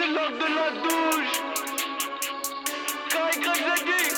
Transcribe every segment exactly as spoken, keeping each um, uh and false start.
c'est l'heure de la douche. K Y Z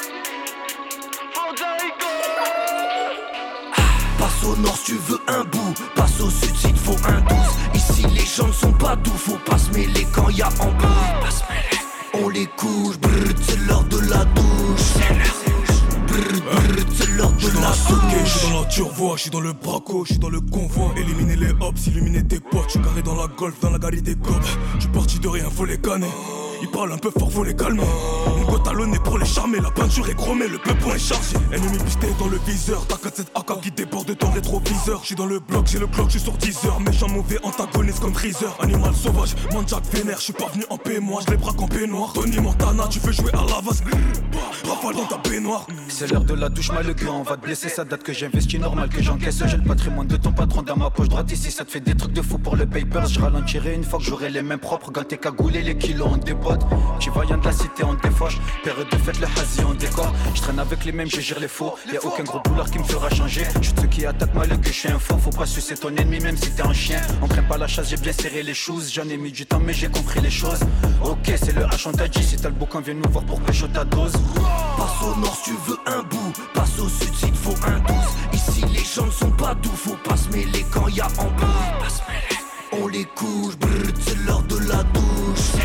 Passe au nord si tu veux un bout, passe au sud s'il te faut un douze. Ici les gens ne sont pas doux, faut pas se mêler quand y a embrouille. On les couche, brrr, c'est l'heure de la douche. Brrr, brrr, c'est l'heure de la douche. Je suis dans la turvoie, je suis dans le braco, je suis dans le convoi. Éliminer les hops, illuminer tes potes. Je suis carré dans la golf, dans la galerie des cops. Je suis parti de rien, faut les canner. Ils parlent un peu fort, faut les calmer. Une goutte talonnée pour les charmer. La peinture est chromée, le peupon est chargé. Ennemi pisté dans le viseur. T'as quatre sept A K qui déborde de ton rétroviseur. J'suis dans le bloc, j'ai le clock, j'suis sur dix heures. Méchant mauvais antagoniste comme Freezer. Animal sauvage, manjack vénère. J'suis pas venu en paix, moi j'les braque en peignoir. Tony Montana, tu veux jouer à la vase. Rafale dans ta baignoire. C'est l'heure de la douche, mal le gars, on va te blesser. Ça date que j'investis, normal que j'encaisse. J'ai le patrimoine de ton patron dans ma poche droite. Ici ça te fait des trucs de fou pour le papers. Je ralentirai une fois que j'aurai les mains propres. Ganté cagoulé, les kilos en dépote. Tu vaillant de la cité, on défoche. Période de fête, le hazy, on décore. Je traîne avec les mêmes, je gère les faux. Y'a aucun gros boulard qui me fera changer. J'suis de ceux qui attaquent mal que je suis un faux. Faut pas sucer ton ennemi même si t'es un chien. On craint pas la chasse, j'ai bien serré les choses. J'en ai mis du temps mais j'ai compris les choses. Ok c'est le H, on t'a dit. Si t'as le boucan viens nous voir pour pécho ta dose. Passe au nord si tu veux un bout, passe au sud s'il te faut un douze. Ici les gens ne sont pas doux, faut pas se mêler quand y a embrouille. On les couche, brrr, c'est l'heure de la douche.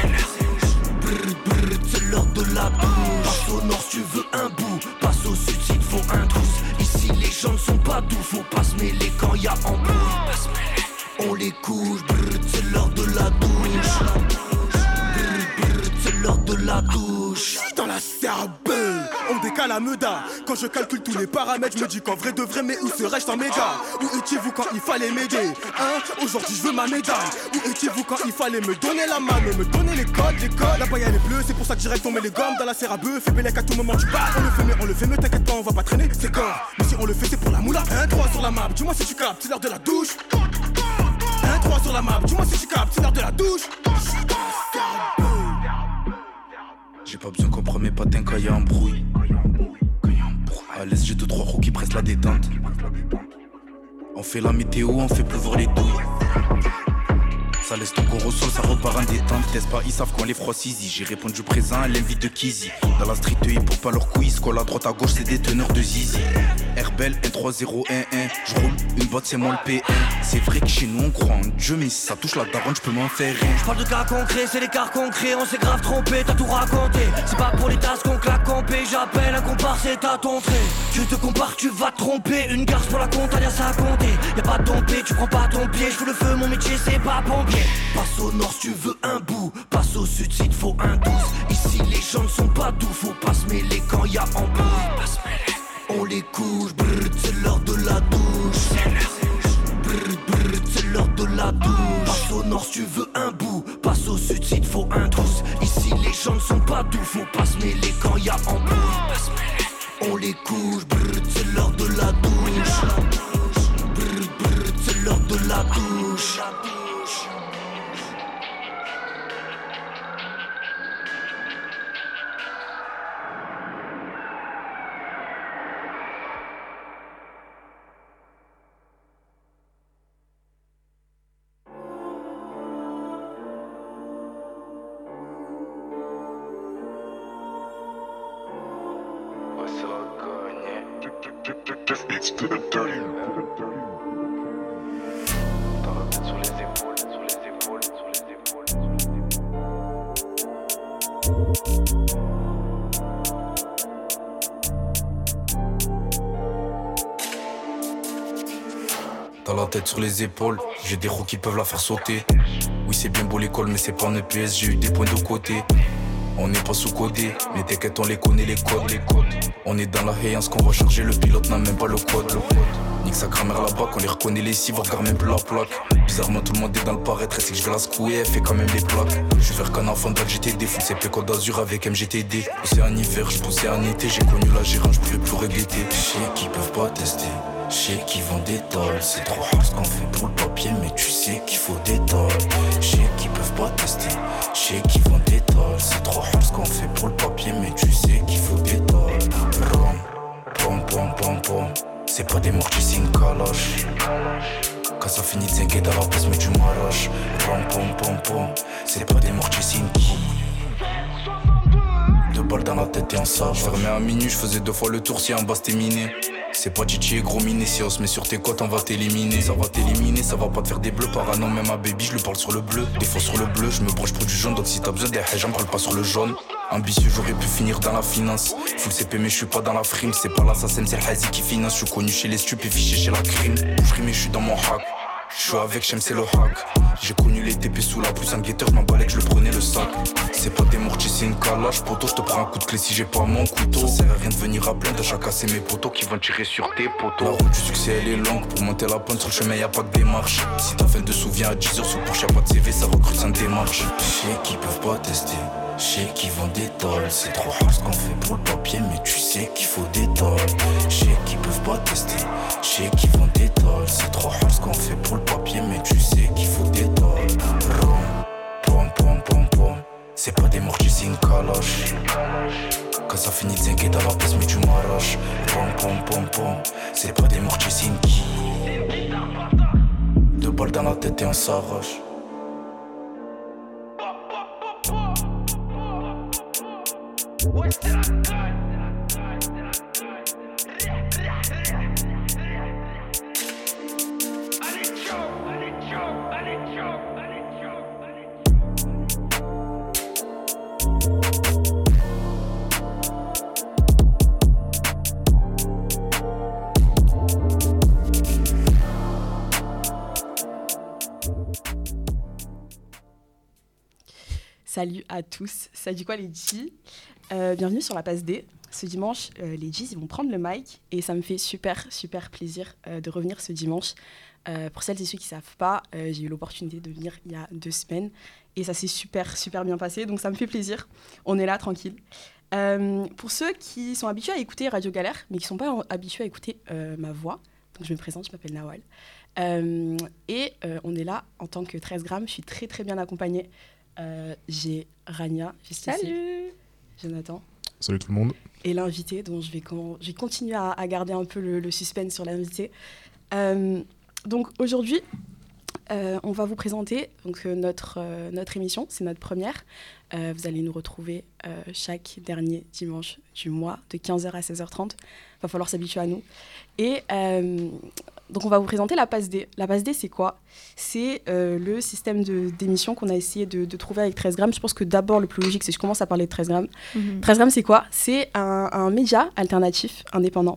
Brrr, brrr, c'est l'heure de la douche. Passe au nord si tu veux un bout, passe au sud s'il te faut un douze. Ici les gens ne sont pas doux, faut pas se mêler quand y a embrouille. On les couche, brrr, c'est l'heure de la douche. Brrr, brrr, c'est l'heure de la douche. Dans la cervelle, on décale la meuda. Quand je calcule tous les paramètres, je me dis qu'en vrai de vrai, mais où serais-je en méga? Où étiez-vous quand il fallait m'aider? Hein? Aujourd'hui je veux ma médaille. Où étiez-vous quand il fallait me donner la main, me donner les codes, les codes? La paille elle est bleue, c'est pour ça que direct on met les gommes dans la serre à bœuf. Fais bellec à tout moment du bas. On le fait mais on le fait, mais t'inquiète pas, on va pas traîner, c'est corps. Mais si on le fait c'est pour la moula. Un trois sur la map, dis-moi si tu captes, c'est l'heure de la douche. Un trois sur la map, dis-moi si tu captes, c'est l'heure de la douche. J'ai pas besoin qu'on prenne mes patins quand y'a embrouille. À l'aise j'ai deux trois roues qui pressent la détente. On fait la météo, on fait pleuvoir les douilles. Ça laisse ton corps au sol, ça repart en détente. T'es pas, ils savent qu'on les froisse easy. J'ai répondu présent à l'invite de Kizzy. Dans la street, ils pour pas leur quiz. Colle à droite à gauche, c'est des teneurs de zizi. Herbel un trois zéro un un. J'roule une botte, c'est moi le P un. C'est vrai que chez nous on croit en Dieu, mais si ça touche la daronne, j'peux m'en faire rien. J'parle de cas concrets, c'est les cas concrets. On s'est grave trompé, t'as tout raconté. C'est pas pour les tasses qu'on claque campé. J'appelle un compare, c'est à ton trait. Tu te compares, tu vas te tromper. Une garce pour la compte, alias à compter. Y'a pas de dompé, tu prends pas ton pied. J'fous le feu, mon métier c'est pas pompier. Passe au nord si tu veux un bout, passe au sud s'il te faut un douze. Ici les gens ne sont pas doux, faut pas se mêler quand y a embrouille. On les couche, brrr, c'est l'heure de la douche. Brrr, brrr, c'est l'heure de la douche. Passe au nord si tu veux un bout, passe au sud s'il te faut un douze. Ici les gens ne sont pas doux, faut pas se mêler quand y a embrouille. On les couche, brrr, c'est l'heure de la douche. Brrr, brrr, c'est l'heure de la douche. T'as la tête sur les épaules, j'ai des roues qui peuvent la faire sauter. Oui c'est bien beau l'école mais c'est pas un E P S, j'ai eu des points de côté. On n'est pas sous-codé, mais t'inquiète on les connaît les codes, les codes. On est dans la hayance qu'on va charger, le pilote n'a même pas le code, le code. Nique sa grammaire là-bas, on les reconnaît les cibles, on regarde même plus la plaque. Bizarrement tout le monde est dans le paraître, c'est que je vais la secouer, elle fait quand même les plaques. Je vais faire qu'un enfant de G T D, fou c'est P Côte d'Azur avec M G T D. C'est un hiver, je poussais un été, j'ai connu la gérante, je pouvais plus regretter. Je sais qu'ils peuvent pas tester, je sais qu'ils vendent des tolls. C'est trop hard ce qu'on fait pour le papier, mais tu sais qu'il faut des tolls. Je sais qu'ils peuvent pas tester, je sais qu'ils vendent des tolls. C'est trop hard ce qu'on fait pour le papier, mais tu sais qu'il faut des tolls. Pom pom pom pom, c'est pas des morts, c'est une caloche. Quand ça finit, t'inquiète à la place, mais tu m'arraches. Pom pom pom pom, c'est pas des mortiers, c'est une qui. Deux balles dans la tête et en sage. Fermé à minuit, je faisais deux fois le tour si en bas c'était miné. C'est pas Titi et gros miné, si on se met sur tes côtes, on va t'éliminer. Ça va t'éliminer, ça va pas te faire des bleus. Parano, même à baby, je lui parle sur le bleu. Des fois sur le bleu, je me branche pour du jaune. Donc si t'as besoin des haies, j'en parle pas sur le jaune. Ambitieux, j'aurais pu finir dans la finance. Full C P, mais je suis pas dans la frime. C'est pas l'assassin, c'est le hazi qui finance. Je suis connu chez les stupes et fiché chez la crime. Je rime et je suis dans mon hack. Je suis avec Shem, c'est le hack. J'ai connu les T P sous la pluie, un guetteur, je m'emballais que je le prenais le sac. C'est pas des mortiers, c'est une calage, poto. Je te prends un coup de clé si j'ai pas mon couteau. Ça sert à rien de venir à plein de chaque casser mes potos qui vont tirer sur tes potos. La route du succès elle est longue, pour monter la pente sur le chemin y'a pas de démarche. Si ta fin de souviens à dix heures sous Porsche y'a pas de C V, ça recrute sans démarche. Je sais qu'ils peuvent pas tester, je sais qu'ils vendent des tolls. C'est trop hard ce qu'on fait pour le papier, mais tu sais qu'il faut des tolls. Je sais qu'ils peuvent pas tester, je sais qu'ils vendent des tolls. C'est trop hard ce qu'on fait pour le papier, mais tu sais qu'il faut des tolls. Pom pom pom pom, c'est pas des mortiers, c'est une calage. Quand ça finit, t'inquiète à la place, mais tu m'arraches. Pom pom pom pom, c'est pas des mortiers, c'est une qui. Deux balles dans la tête et on s'arrache. Salut à tous, ça dit quoi les G? euh, Bienvenue sur la passe D. Ce dimanche, euh, les G's ils vont prendre le mic et ça me fait super super plaisir euh, de revenir ce dimanche. Euh, pour celles et ceux qui ne savent pas, euh, j'ai eu l'opportunité de venir il y a deux semaines et ça s'est super super bien passé, donc ça me fait plaisir. On est là tranquille. Euh, pour ceux qui sont habitués à écouter Radio Galère, mais qui ne sont pas habitués à écouter euh, ma voix, donc je me présente, je m'appelle Nawal. Euh, et euh, on est là en tant que treize grammes, je suis très très bien accompagnée. Euh, j'ai Rania, juste ici. Salut Jonathan. Salut tout le monde. Et l'invité, dont je vais, comment, je vais continuer à, à garder un peu le, le suspense sur l'invité. Euh, donc aujourd'hui, euh, on va vous présenter donc, euh, notre, euh, notre émission, c'est notre première. Euh, vous allez nous retrouver euh, chaque dernier dimanche du mois, de quinze heures à seize heures trente. Il va falloir s'habituer à nous. Et euh, donc on va vous présenter la passe D. La passe D, c'est quoi? C'est euh, le système de, d'émission qu'on a essayé de, de trouver avec treize grammes. Je pense que d'abord, le plus logique, c'est que je commence à parler de treize grammes. Mm-hmm. treize grammes, c'est quoi? C'est un, un média alternatif, indépendant,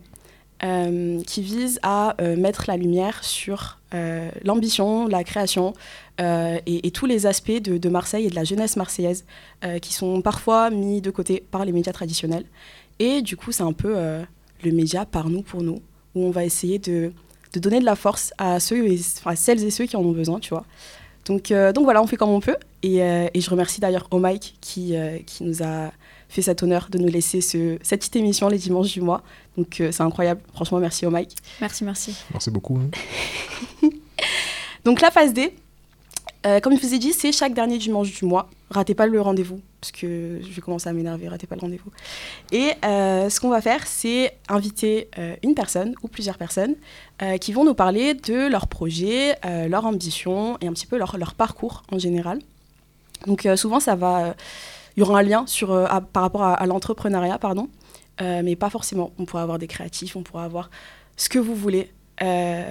euh, qui vise à euh, mettre la lumière sur euh, l'ambition, la création euh, et, et tous les aspects de, de Marseille et de la jeunesse marseillaise euh, qui sont parfois mis de côté par les médias traditionnels. Et du coup, c'est un peu euh, le média par nous, pour nous, où on va essayer de... de donner de la force à, ceux et, enfin, celles et ceux qui en ont besoin, tu vois. Donc, euh, donc voilà, on fait comme on peut. Et, euh, et je remercie d'ailleurs Omike qui, euh, qui nous a fait cet honneur de nous laisser ce, cette petite émission les dimanches du mois. Donc euh, c'est incroyable. Franchement, merci Omike. Merci, merci. Merci beaucoup. Hein. Donc la phase D, euh, comme je vous ai dit, c'est chaque dernier dimanche du mois. Ratez pas le rendez-vous, parce que je vais commencer à m'énerver, ratez pas le rendez-vous. Et euh, ce qu'on va faire, c'est inviter euh, une personne ou plusieurs personnes euh, qui vont nous parler de leurs projets, euh, leurs ambitions et un petit peu leur, leur parcours en général. Donc euh, souvent, ça va, euh, y aura un lien sur, euh, à, par rapport à, à l'entrepreneuriat, pardon, euh, mais pas forcément. On pourra avoir des créatifs, on pourra avoir ce que vous voulez. Euh,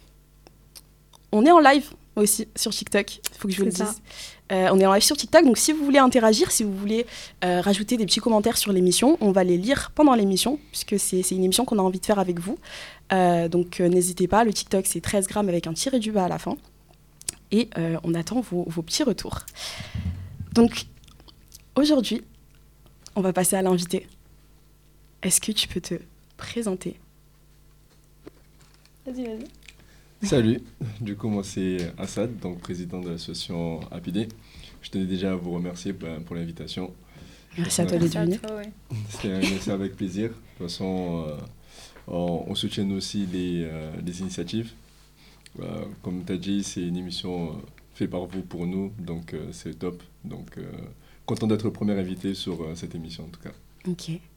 on est en live aussi sur TikTok, il faut que je vous c'est le dise. Euh, on est en live sur TikTok, donc si vous voulez interagir, si vous voulez euh, rajouter des petits commentaires sur l'émission, on va les lire pendant l'émission, puisque c'est, c'est une émission qu'on a envie de faire avec vous. Euh, donc euh, n'hésitez pas, le TikTok c'est treize grammes avec un tiré du bas à la fin. Et euh, on attend vos, vos petits retours. Donc aujourd'hui, on va passer à l'invité. Est-ce que tu peux te présenter? Vas-y, vas-y. Salut, du coup moi c'est Assad, donc président de l'association Apidé. Je tenais déjà à vous remercier pour l'invitation. Merci à toi d'être venu. C'était avec plaisir. De toute façon, euh, on, on soutient aussi les, euh, les initiatives. Euh, comme tu as dit, c'est une émission euh, faite par vous pour nous, donc euh, c'est top. Donc euh, content d'être le premier invité sur euh, cette émission en tout cas. Ok.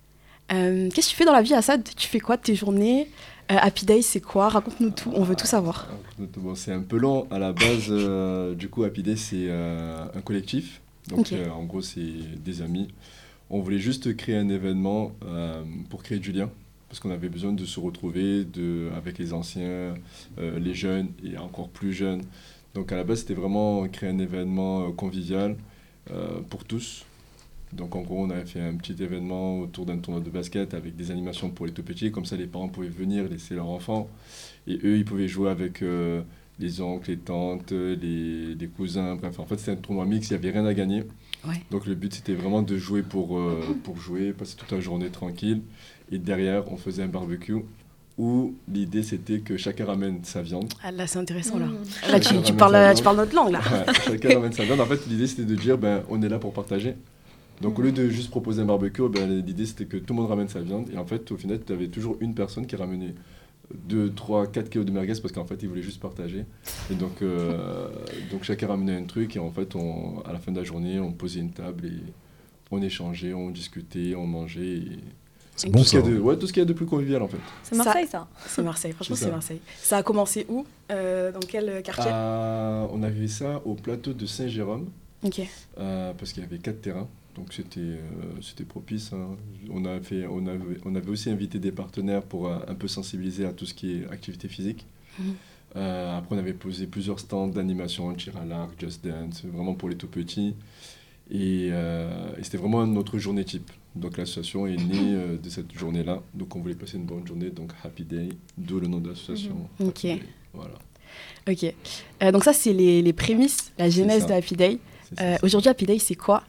Euh, qu'est-ce que tu fais dans la vie, Assad? Tu fais quoi de tes journées? euh, Happy Day, c'est quoi? Raconte-nous tout, on veut tout savoir. Bon, c'est un peu long. À la base, euh, du coup, Happy Day, c'est euh, un collectif. Donc, Ok. euh, en gros, c'est des amis. On voulait juste créer un événement euh, pour créer du lien. Parce qu'on avait besoin de se retrouver de, avec les anciens, euh, les jeunes et encore plus jeunes. Donc, à la base, c'était vraiment créer un événement euh, convivial euh, pour tous. Donc, en gros, on avait fait un petit événement autour d'un tournoi de basket avec des animations pour les tout petits. Comme ça, les parents pouvaient venir laisser leurs enfants. Et eux, ils pouvaient jouer avec euh, les oncles, les tantes, les, les cousins. Bref, en fait, c'était un tournoi mixte, il n'y avait rien à gagner. Ouais. Donc, le but, c'était vraiment de jouer pour, euh, pour jouer, passer toute la journée tranquille. Et derrière, on faisait un barbecue où l'idée, c'était que chacun ramène sa viande. Ah, là, c'est intéressant, là. Mmh. Là, tu, Chacun tu, ramène parles, sa tu viande. parles notre langue, là. Ouais, chacun ramène sa viande. En fait, l'idée, c'était de dire, ben, on est là pour partager. Donc, au lieu de juste proposer un barbecue, ben, l'idée, c'était que tout le monde ramène sa viande. Et en fait, au final, tu avais toujours une personne qui ramenait deux, trois, quatre kilos de merguez parce qu'en fait, ils voulaient juste partager. Et donc, euh, donc chacun ramenait un truc. Et en fait, on, à la fin de la journée, on posait une table et on échangeait, on discutait, on mangeait. Et C'est tout bon ce qu'il y ça. a de, ouais, tout ce qu'il y a de plus convivial, en fait. C'est Marseille, ça. C'est Marseille, franchement, C'est c'est ça. Marseille. Ça a commencé où? Euh, Dans quel quartier? Ah, on avait ça au plateau de Saint-Jérôme. Ok. Euh, parce qu'il y avait quatre terrains, donc c'était euh, c'était propice. Hein. On, a fait, on, avait, on avait aussi invité des partenaires pour euh, un peu sensibiliser à tout ce qui est activité physique. Mhm. Euh, après, on avait posé plusieurs stands d'animation, tir à l'arc, Just Dance, vraiment pour les tout petits. Et, euh, et c'était vraiment notre journée type. Donc l'association est née euh, de cette journée-là. Donc on voulait passer une bonne journée, donc Happy Day, d'où le nom de l'association. Mhm. Happy Ok. Day. Voilà. Ok. Euh, donc ça, c'est les, les prémices, la genèse ça. de Happy Day. C'est ça, Euh, c'est Aujourd'hui, Happy Day, c'est quoi?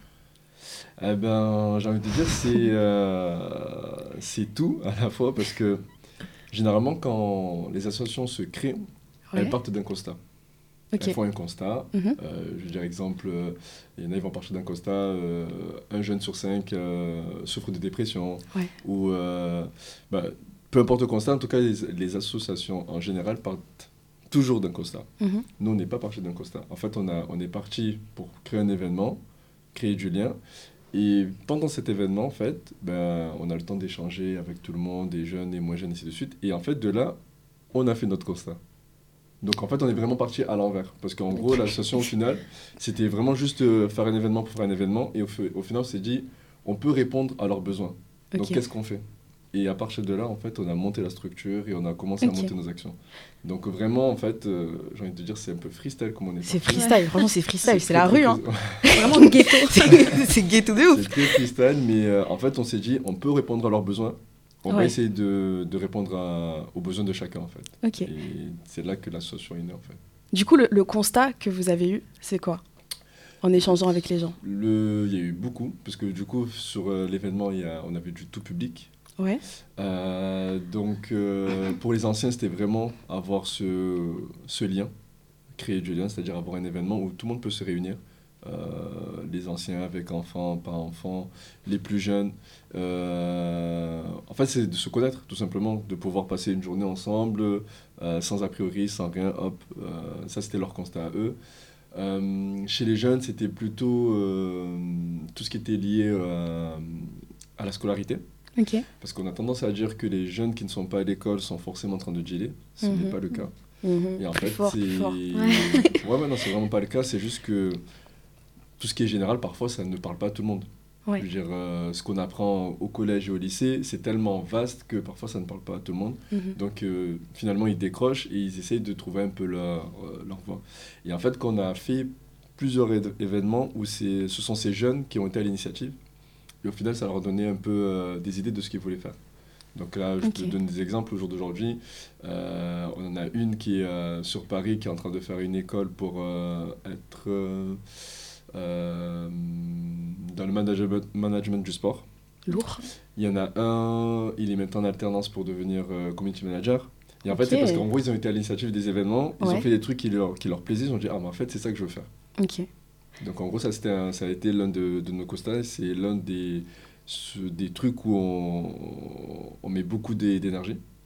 Eh ben, j'ai envie de dire, c'est euh, c'est tout à la fois parce que généralement, quand les associations se créent, Ouais. elles partent d'un constat. Ok. Elles font un constat. Mhm. Euh, je veux dire, exemple, euh, il y en a, ils vont partir d'un constat, euh, un jeune sur cinq euh, souffre de dépression. Ouais. Ou, euh, bah, peu importe le constat, en tout cas, les, les associations en général partent toujours d'un constat. Mhm. Nous, on n'est pas parti d'un constat. En fait, on, a, on est parti pour créer un événement, créer du lien. Et pendant cet événement, en fait, ben, on a le temps d'échanger avec tout le monde, des jeunes, des moins jeunes, et ainsi de suite. Et en fait, de là, on a fait notre constat. Donc, en fait, on est vraiment parti à l'envers. Parce qu'en gros, l'association, au final, c'était vraiment juste euh, faire un événement pour faire un événement. Et au, f- au final, on s'est dit, on peut répondre à leurs besoins. Donc, Ok. qu'est-ce qu'on fait? Et à partir de là, en fait, on a monté la structure et on a commencé Ok. à monter nos actions. Donc, vraiment, en fait, euh, j'ai envie de dire, c'est un peu freestyle comme on est C'est parti. freestyle, franchement, c'est freestyle, c'est très, la très rue, hein. freestyle. Vraiment ghetto. C'est c'est ghetto de ouf. C'est très freestyle, mais euh, en fait, on s'est dit, on peut répondre à leurs besoins. On va Ouais. essayer de, de répondre à- aux besoins de chacun, en fait. Ok. Et c'est là que l'association est née, en fait. Du coup, le, le constat que vous avez eu, c'est quoi? En échangeant avec les gens. Le, il y a eu beaucoup, parce que du coup, sur euh, l'événement, il y a, on avait du tout public. Ouais. Euh, donc, euh, pour les anciens, c'était vraiment avoir ce, ce lien, créer du lien, c'est-à-dire avoir un événement où tout le monde peut se réunir. Euh, les anciens avec enfants, pas enfants, les plus jeunes. Euh, en fait, c'est de se connaître, tout simplement, de pouvoir passer une journée ensemble, euh, sans a priori, sans rien, hop. Euh, ça, c'était leur constat à eux. Euh, chez les jeunes, c'était plutôt euh, tout ce qui était lié euh, à la scolarité. Ok. Parce qu'on a tendance à dire que les jeunes qui ne sont pas à l'école sont forcément en train de dealer. Ce Mhm. n'est pas le cas. Mhm. Et en Plus fait, fort, c'est. plus fort. Ouais, ouais, non, c'est vraiment pas le cas. C'est juste que tout ce qui est général, parfois, ça ne parle pas à tout le monde. Ouais. Je veux dire, euh, ce qu'on apprend au collège et au lycée, c'est tellement vaste que parfois, ça ne parle pas à tout le monde. Mhm. Donc, euh, finalement, ils décrochent et ils essayent de trouver un peu leur, euh, leur voie. Et en fait, quand on a fait plusieurs é- événements où c'est- ce sont ces jeunes qui ont été à l'initiative, et au final, ça leur a donné un peu euh, des idées de ce qu'ils voulaient faire. Donc là, je Ok. te donne des exemples au jour d'aujourd'hui. Euh, on en a une qui est euh, sur Paris, qui est en train de faire une école pour euh, être euh, euh, dans le management, management du sport. Lourd. Il y en a un, il est maintenant en alternance pour devenir euh, community manager. Et en fait, Ok. c'est parce qu'en gros, ils ont été à l'initiative des événements, ils Ouais. ont fait des trucs qui leur, qui leur plaisaient, ils ont dit, ah, mais en fait, c'est ça que je veux faire. Ok. Donc en gros, ça, c'était un- ça a été l'un de, de nos constats, c'est l'un des, ce- des trucs où on, on met beaucoup d'é- d'énergie.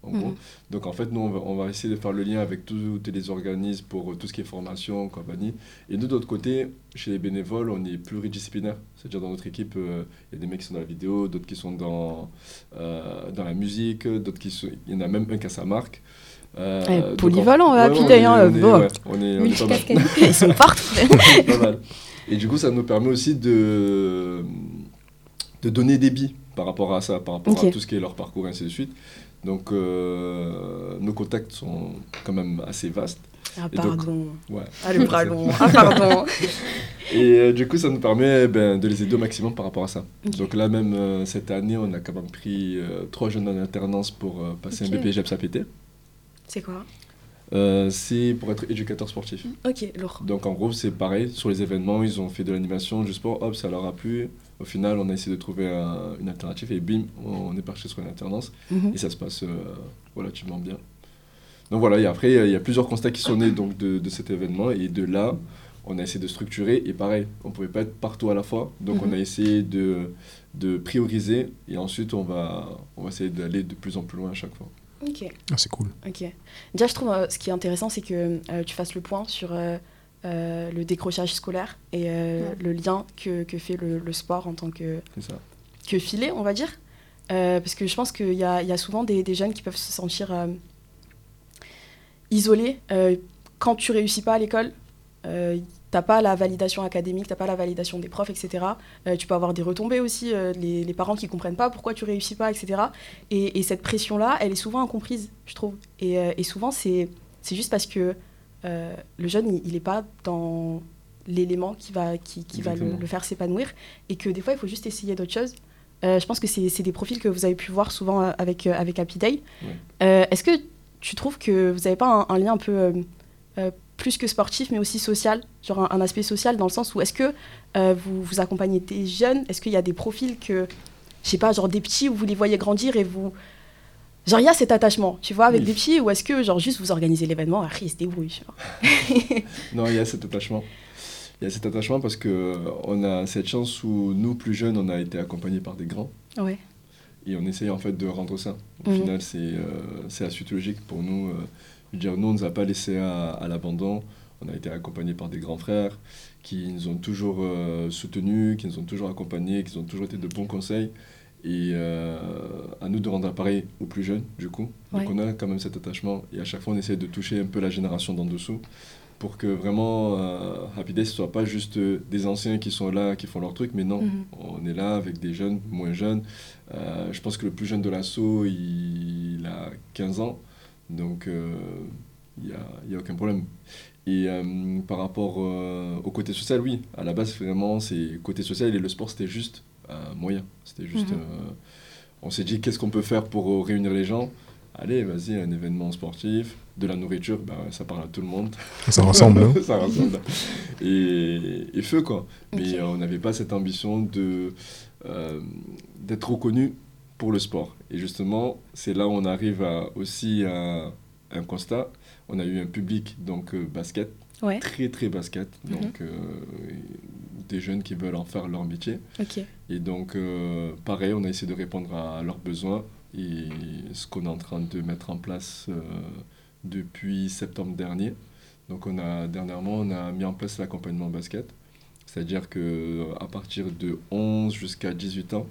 en Mhm. gros. Donc en fait, nous, on va, on va essayer de faire le lien avec tous les organismes pour euh, tout ce qui est formation, compagnie. Et nous, de l'autre côté, chez les bénévoles, on est pluridisciplinaire. C'est-à-dire dans notre équipe, euh, il y a des mecs qui sont dans la vidéo, d'autres qui sont dans, euh, dans la musique, d'autres qui sont... Il y en a même un qui a sa marque. Euh, Eh, donc, polyvalent, en- euh, ouais, Happy ouais, Day, on hein, est- on est- bon. ouais, on est- on est pas mal. Multicasquette. Ils sont partout. Pas mal. Et du coup, ça nous permet aussi de, de donner des billes par rapport à ça, par rapport Ok. à tout ce qui est leur parcours, et ainsi de suite. Donc, euh, nos contacts sont quand même assez vastes. Ah, Et donc, pardon. ouais. Ah, le bras long. Ah, pardon. Et euh, du coup, ça nous permet ben, de les aider au maximum par rapport à ça. Ok. Donc là, même euh, cette année, on a quand même pris euh, trois jeunes en alternance pour euh, passer Ok. un B P G E P S A P T. C'est quoi? Euh, c'est pour être éducateur sportif. Ok, lourd. Donc en gros, c'est pareil, sur les événements, ils ont fait de l'animation, du sport, hop, ça leur a plu. Au final, on a essayé de trouver un- une alternative et bim, on est parti sur une alternance Mhm. et ça se passe euh, relativement bien. Donc voilà, et après, il y a plusieurs constats qui sont nés donc, de, de cet événement et de là, on a essayé de structurer et pareil, on ne pouvait pas être partout à la fois. Donc Mhm. on a essayé de, de prioriser et ensuite on va, on va essayer d'aller de plus en plus loin à chaque fois. Ok. Ah, c'est cool. Ok. Déjà, je trouve euh, ce qui est intéressant, c'est que euh, tu fasses le point sur euh, euh, le décrochage scolaire et euh, Ouais. le lien que, que fait le, le sport en tant que, C'est ça. que filet, on va dire. Euh, parce que je pense qu'il y a, il y a souvent des, des jeunes qui peuvent se sentir euh, isolés. Euh, quand tu réussis pas à l'école, euh, t'as pas la validation académique, t'as pas la validation des profs, et cetera. Euh, tu peux avoir des retombées aussi, euh, les, les parents qui comprennent pas pourquoi tu réussis pas, et cetera. Et, et cette pression-là, elle est souvent incomprise, je trouve. Et, euh, et souvent, c'est, c'est juste parce que euh, le jeune, il, il est pas dans l'élément qui va, qui, qui va le, Exactement. le faire s'épanouir et que des fois, il faut juste essayer d'autres choses. Euh, je pense que c'est, c'est des profils que vous avez pu voir souvent euh, avec, euh, avec Happy Day. Ouais. Euh, est-ce que tu trouves que vous n'avez pas un, un lien un peu euh, euh, plus que sportif, mais aussi social, genre un, un aspect social dans le sens où est-ce que euh, vous, vous accompagnez des jeunes? Est-ce qu'il y a des profils que, je sais pas, genre des petits où vous les voyez grandir et vous... Genre, il y a cet attachement, tu vois, avec Oui. des petits, ou est-ce que, genre, juste vous organisez l'événement, après, ils se débrouillent, tu vois. Non, il y a cet attachement. Il y a cet attachement parce qu'on a cette chance où nous, plus jeunes, on a été accompagnés par des grands. Ouais. Et on essaye en fait de rendre ça. Au Mhm. final, c'est euh, c'est la suite logique pour nous. euh, je veux dire, nous, on ne nous a pas laissés à, à l'abandon. On a été accompagnés par des grands frères qui nous ont toujours euh, soutenus, qui nous ont toujours accompagnés, qui nous ont toujours été de bons conseils. Et euh, à nous de rendre pareil aux plus jeunes, du coup. Donc Ouais. on a quand même cet attachement. Et à chaque fois, on essaie de toucher un peu la génération d'en dessous pour que vraiment euh, Happy Day, ce ne soit pas juste euh, des anciens qui sont là, qui font leur truc, mais non, Mhm. on est là avec des jeunes, moins jeunes. Euh, je pense que le plus jeune de l'assaut, il, il a quinze ans, donc euh, il n'y a, il y a aucun problème. Et euh, par rapport euh, au côté social, oui, à la base, vraiment, c'est côté social et le sport, c'était juste un moyen. C'était juste. Mhm. euh, on s'est dit, qu'est-ce qu'on peut faire pour euh, réunir les gens? Allez, vas-y, un événement sportif, de la nourriture, ben, ça parle à tout le monde. Ça rassemble, hein. Ça rassemble. Et, et feu, quoi. Mais Ok. euh, on n'avait pas cette ambition de, euh, d'être reconnu pour le sport. Et justement, c'est là où on arrive à, aussi à un constat. On a eu un public, donc euh, basket, Ouais. très très basket, Mhm. donc euh, des jeunes qui veulent en faire leur métier. Ok. Et donc, euh, pareil, on a essayé de répondre à leurs besoins et ce qu'on est en train de mettre en place euh, depuis septembre dernier. Donc, on a, dernièrement, on a mis en place l'accompagnement basket. C'est-à-dire qu'à partir de onze jusqu'à dix-huit ans,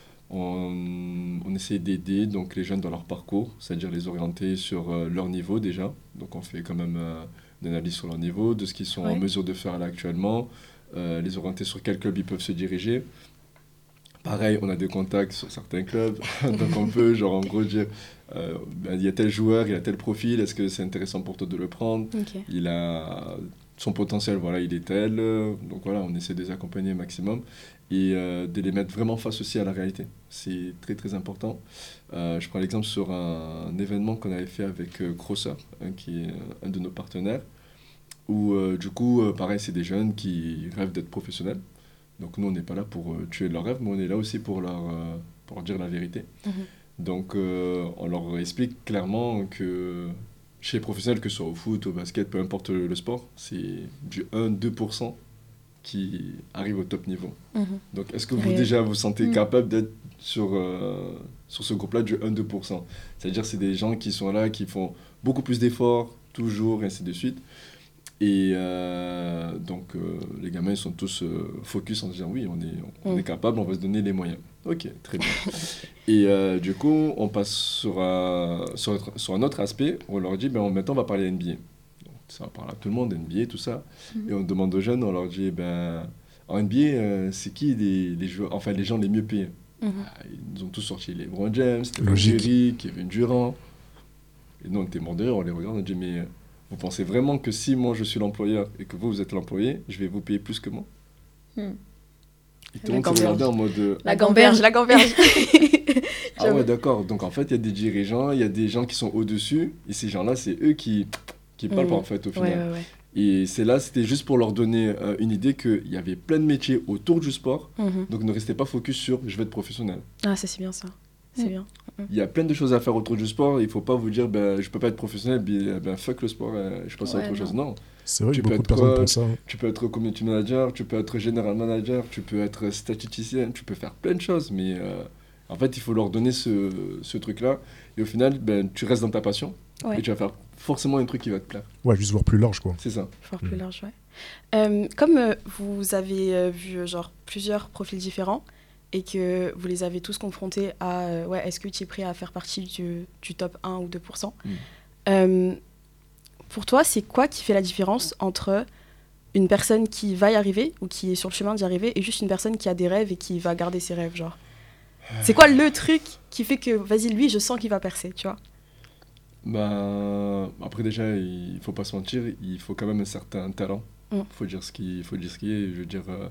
on, on essaie d'aider donc, les jeunes dans leur parcours, c'est-à-dire les orienter sur euh, leur niveau déjà. Donc, on fait quand même euh, une analyse sur leur niveau, de ce qu'ils sont en Ouais. mesure de faire là actuellement, euh, les orienter sur quel club ils peuvent se diriger. Pareil, on a des contacts sur certains clubs, donc on peut, genre, en gros, dire euh, ben, il y a tel joueur, il a tel profil, est-ce que c'est intéressant pour toi de le prendre? Ok. Il a son potentiel, voilà, il est tel. Donc voilà, on essaie de les accompagner au maximum et euh, de les mettre vraiment face aussi à la réalité. C'est très très important. Euh, je prends l'exemple sur un, un événement qu'on avait fait avec euh, Crosser, hein, qui est un de nos partenaires, où euh, du coup, euh, pareil, c'est des jeunes qui rêvent d'être professionnels. Donc nous, on n'est pas là pour euh, tuer leurs rêves, mais on est là aussi pour leur, euh, pour leur dire la vérité. Mhm. Donc euh, on leur explique clairement que chez les professionnels, que ce soit au foot, au basket, peu importe le, le sport, c'est du un à deux pour cent qui arrive au top niveau. Mhm. Donc est-ce que vous Ouais. déjà vous sentez Mm. capable d'être sur, euh, sur ce groupe-là du un à deux pour cent. C'est-à-dire c'est des gens qui sont là, qui font beaucoup plus d'efforts, toujours, et ainsi de suite. Et euh, donc, euh, les gamins, ils sont tous euh, focus en disant oui, on est, on Mm. est capable, on va se donner les moyens. Ok, très bien. Et euh, du coup, on passe sur un, sur, un- sur un autre aspect où on leur dit ben, maintenant, on va parler N B A. Donc, ça parle à tout le monde, N B A, tout ça. Mhm. Et on demande aux jeunes, on leur dit ben, en N B A, euh, c'est qui les, les, joueurs, enfin, les gens les mieux payés? Mhm. Ah, Ils nous ont tous sorti LeBron James, Stephen Logique. Curry, Kevin Durant. Et nous, on était morts de rire, on les regarde, on dit mais. euh, Vous pensez vraiment que si moi je suis l'employeur et que vous, vous êtes l'employé, je vais vous payer plus que moi? Hmm. Et tout La le monde se gamberge. regardait en mode euh, La gamberge. La gamberge. ah ouais, d'accord. Donc en fait, il y a des dirigeants, il y a des gens qui sont au-dessus, et ces gens-là, c'est eux qui, qui parlent Mhm. en fait au Ouais, final. ouais, ouais. Et c'est là, c'était juste pour leur donner euh, une idée qu'il y avait plein de métiers autour du sport, Mhm. donc ne restez pas focus sur je vais être professionnel. Ah, ça, c'est bien ça. C'est Mm. bien. Il y a plein de choses à faire autour du sport, il ne faut pas vous dire ben, je peux pas être professionnel, ben, ben fuck le sport, euh, je passe à Ouais, autre non. chose. Non. C'est vrai Tu que peux beaucoup de être personnes coach, pensent ça. hein. Tu peux être community manager, tu peux être general manager, tu peux être statisticien, tu peux faire plein de choses, mais euh, en fait, il faut leur donner ce, ce truc-là. Et au final, ben, tu restes dans ta passion Ouais. et tu vas faire forcément un truc qui va te plaire. Ouais, juste voir plus large, quoi. C'est ça. Fort Mm. plus large, ouais. Euh, comme euh, vous avez euh, vu euh, genre plusieurs profils différents et que vous les avez tous confrontés à euh, ouais, est-ce que tu es prêt à faire partie du, du top un ou deux pour cent? Mm. Euh, pour toi, c'est quoi qui fait la différence entre une personne qui va y arriver ou qui est sur le chemin d'y arriver et juste une personne qui a des rêves et qui va garder ses rêves, genre? C'est quoi le truc qui fait que, vas-y, lui, je sens qu'il va percer, tu vois? Ben, après, déjà, il faut pas se mentir, il faut quand même un certain talent. Il Mm. faut dire ce qui faut dire ce qui est. Je veux dire, euh,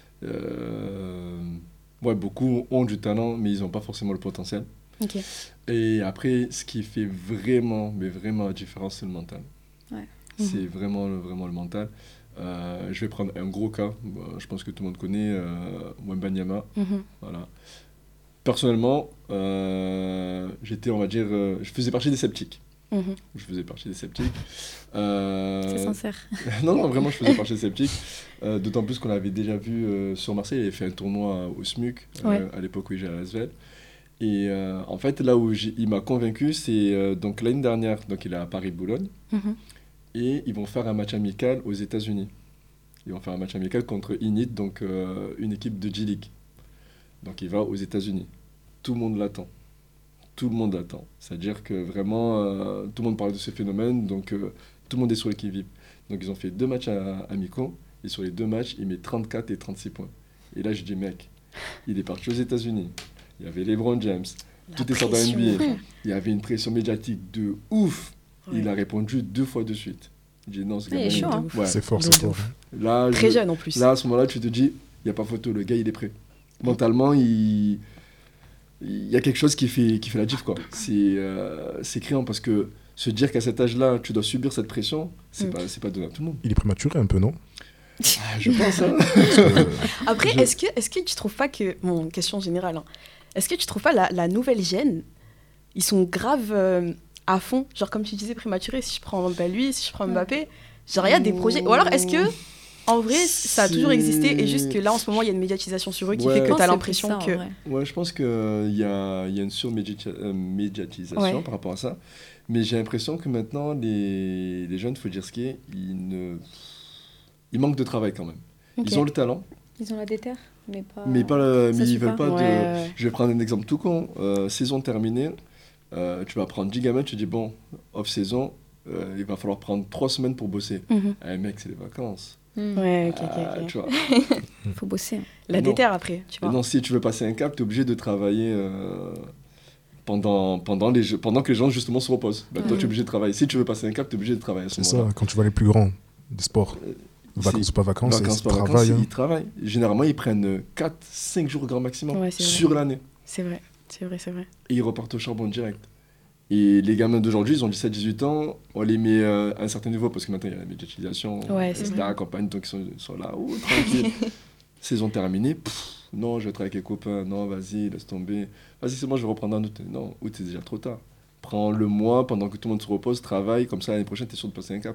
euh, ouais, beaucoup ont du talent, mais ils n'ont pas forcément le potentiel. Ok. Et après, ce qui fait vraiment, mais vraiment la différence, c'est le mental. Ouais. C'est vraiment, le- vraiment le mental. Euh, je vais prendre un gros cas. Bon, je pense que tout le monde connaît euh, Wembanyama. Mhm. Voilà. Personnellement, euh, j'étais, on va dire, euh, je faisais partie des sceptiques. Mhm. Je faisais partie des sceptiques. Euh, C'est sincère. non, non, vraiment, je faisais partie des sceptiques. Euh, d'autant plus qu'on l'avait déjà vu euh, sur Marseille. Il avait fait un tournoi au S M U C euh, Ouais. à l'époque où il jouait à la S V L. Et euh, en fait, là où j'ai- il m'a convaincu, c'est euh, donc l'année dernière, donc il est à Paris-Boulogne, Mhm. et ils vont faire un match amical aux États-Unis. Ils vont faire un match amical contre Init, donc euh, une équipe de G-League. Donc il va aux États-Unis. Tout le monde l'attend. Tout le monde l'attend. C'est-à-dire que vraiment, euh, tout le monde parle de ce phénomène, donc euh, tout le monde est sur l'équipe V I P. Donc ils ont fait deux matchs à- amicaux, et sur les deux matchs, il met trente-quatre et trente-six points. Et là, je dis, mec, il est parti aux États-Unis. Il y avait LeBron James. La Tout est sorti dans pression. N B A. Il y avait une pression médiatique de ouf. Ouais. Il a répondu deux fois de suite. J'ai dit non, ce Ah, il est gamin, chaud, hein. Ouais. C'est fort, De c'est fort. ouf. Là, Très je- jeune en plus. là, à ce moment-là, tu te dis, il n'y a pas photo, le gars, il est prêt. Mentalement, il, il y a quelque chose qui fait, qui fait la diff, quoi. C'est euh, c'est criant parce que se dire qu'à cet âge-là, tu dois subir cette pression, c'est Mm. pas, c'est pas donné à tout le monde. Il est prématuré un peu, non? Ah, je pense, hein. Parce que, euh, Après, Je- est-ce que, est-ce que tu trouves pas que. Bon, question générale. hein. Est-ce que tu trouves pas la, la nouvelle gêne, ils sont grave euh, à fond? Genre, comme tu disais, prématuré, si je prends bah, lui, si je prends Mbappé, genre, il y a des projets. Ou alors, est-ce que, en vrai, ça a toujours existé et juste que là, en ce moment, il y a une médiatisation sur eux qui Ouais. fait que Je pense tu as c'est l'impression plus ça, que. en vrai. Ouais, je pense qu'il y a, il y a une surmédiatisation Ouais. par rapport à ça. Mais j'ai l'impression que maintenant, les, les jeunes, il faut dire ce qui est, ils, ne... ils manquent de travail quand même. Ok. Ils ont le talent, Ils ont la déterre, mais pas. mais, pas le- ça mais ils suit veulent pas. pas Ouais, de... ouais, ouais. Je vais prendre un exemple tout con. Euh, saison terminée, euh, tu vas prendre dix gamins, tu dis bon, off-saison, euh, il va falloir prendre trois semaines pour bosser. Mhm. Eh mec, c'est les vacances. Hmm. Ouais, ok, ok, Ah, ok. tu vois. Faut bosser. La Non. déterre après, tu Et vois. non, si tu veux passer un cap, tu es obligé de travailler euh, pendant, pendant, les, jeux- pendant que les gens justement se reposent. Ben, toi, Mhm. tu es obligé de travailler. Si tu veux passer un cap, tu es obligé de travailler à ce c'est moment-là. ça, quand tu vois les plus grands des sports. Vacances c'est- ou pas vacances, Vacances, c'est pas travail. vacances, hein. ils travaillent. Généralement, ils prennent quatre cinq jours grand maximum Ouais, c'est vrai. sur l'année. C'est vrai, c'est vrai, c'est vrai. Et ils repartent au charbon direct. Et les gamins d'aujourd'hui, ils ont dix-sept dix-huit ans, on les met euh, à un certain niveau parce que maintenant il y a la médiatisation, Ouais, et c'est cetera, campagne, donc ils sont, ils sont là, oh, tranquille. Saison terminée, pff, non, je vais être avec les copains, non, vas-y, laisse tomber. Vas-y, c'est moi, je vais reprendre un août. Non, août, c'est déjà trop tard. Prends le mois pendant que tout le monde se repose, travaille, comme ça l'année prochaine, tu es sûr de passer un cap.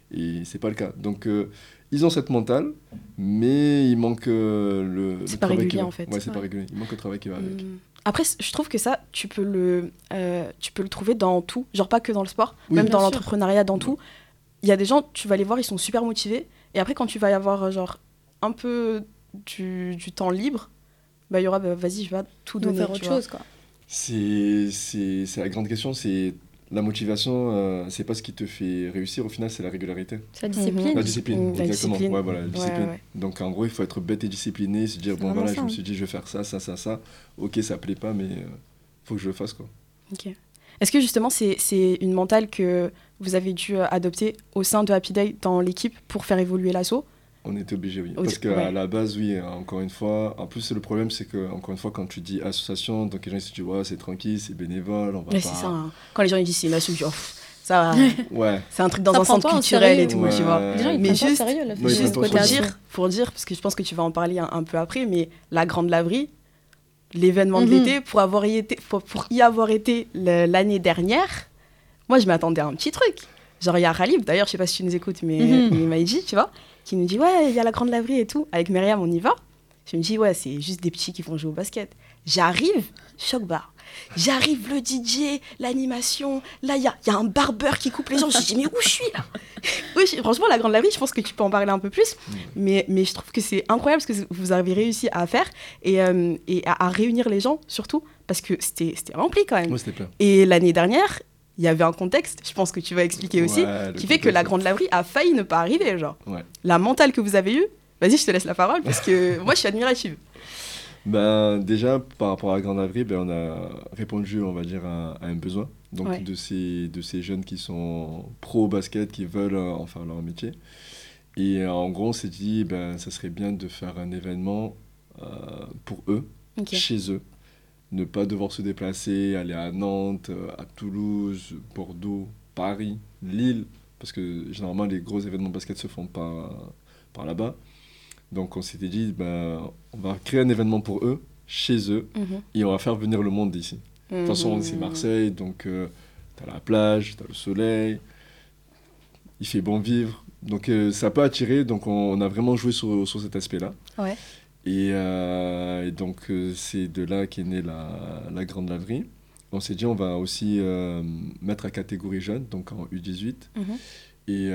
Et c'est pas le cas. Donc, euh, ils ont cette mentale, mais il manque euh, le, C'est le pas travail régulier, qui va. en fait. Ouais, c'est Ouais. pas régulier. Il manque le travail qui va avec. Hum. Après, c- je trouve que ça, tu peux le, euh, tu peux le trouver dans tout. Genre pas que dans le sport, Oui, même bien dans sûr. l'entrepreneuriat, dans tout. Il y a des gens, tu vas les voir, ils sont super motivés. Et après, quand tu vas y avoir euh, genre un peu du, du temps libre, bah il y aura, bah, vas-y, je vais tout Ils vont donner. faire tu autre vois. chose, quoi. C'est, c'est, c'est la grande question, c'est la motivation, euh, c'est pas ce qui te fait réussir, au final, c'est la régularité. C'est la discipline. La discipline, Mmh, la exactement. discipline. Ouais, voilà, la Ouais, discipline. ouais. Donc en gros, il faut être bête et discipliné, se dire, C'est bon vraiment voilà, ça, je me hein. suis dit, je vais faire ça, ça, ça, ça. Ok, ça plaît pas, mais euh, faut que je le fasse, quoi. Ok. Est-ce que justement, c'est, c'est une mentale que vous avez dû euh, adopter au sein de Happy Day dans l'équipe pour faire évoluer l'asso? On était obligé, oui. Au- Parce qu'à ouais. la base, oui, encore une fois. En plus, le problème, c'est que, encore une fois, quand tu dis association, donc les gens ils se disent, ouais, c'est tranquille, c'est bénévole, on va Ouais, pas. c'est ça. Hein. Quand les gens ils disent c'est une asso, je dis, oh, pff, ça va. Ouais. C'est un truc dans Ça un prend centre pas au culturel et sérieux. tout, tu vois. Ouais. Les gens, ils Mais prennent pas au juste- sérieux, la Non, ils ce prennent pas au côté Pour sérieux. asso. dire, pour dire, parce que je pense que tu vas en parler un, un peu après, mais la Grande Laverie, l'événement de Mhm. l'été, pour, avoir y été, pour, pour y avoir été le- l'année dernière, moi, je m'attendais à un petit truc. Genre, il y a Ralib, d'ailleurs, je sais pas si tu nous écoutes, mais Mhm. il m'a dit, tu vois, qui nous dit, ouais, il y a la Grande Laverie et tout. Avec Myriam, on y va. Je me dis, ouais, c'est juste des petits qui vont jouer au basket. J'arrive, choc bar. J'arrive, le D J, l'animation. Là, il y a, il y a un barbeur qui coupe les gens. Je me dis, mais où je suis là? Oui, je- franchement, la Grande Laverie, je pense que tu peux en parler un peu plus. Mais, mais je trouve que c'est incroyable ce que vous avez réussi à faire et, euh, et à, à réunir les gens, surtout, parce que c'était c'était rempli quand même. Moi, c'était plein. Et l'année dernière, il y avait un contexte, je pense que tu vas expliquer aussi, Ouais, le qui fait que contexte. la Grande Laverie a failli ne pas arriver. Genre. Ouais. La mentale que vous avez eue, vas-y, je te laisse la parole, parce que moi, je suis admirative. Ben, déjà, par rapport à la Grande Laverie, ben, on a répondu, on va dire, à, à un besoin. Donc, Ouais. de, ces, de ces jeunes qui sont pro au basket, qui veulent euh, en faire leur métier. Et euh, en gros, on s'est dit, ben, ça serait bien de faire un événement euh, pour eux, Ok. chez eux. Ne pas devoir se déplacer, aller à Nantes, euh, à Toulouse, Bordeaux, Paris, Lille. Parce que généralement, les gros événements basket se font par, par là-bas. Donc on s'était dit, ben, on va créer un événement pour eux, chez eux, Mhm. et on va faire venir le monde d'ici. De toute façon, c'est Marseille, donc euh, t'as la plage, t'as le soleil, il fait bon vivre. Donc euh, ça peut attirer, donc on, on a vraiment joué sur, sur cet aspect-là. Ouais. Et, euh, et donc euh, c'est de là qu'est née la, la Grande Laverie. On s'est dit, on va aussi euh, mettre la catégorie jeune, donc en U dix-huit. Mhm. Et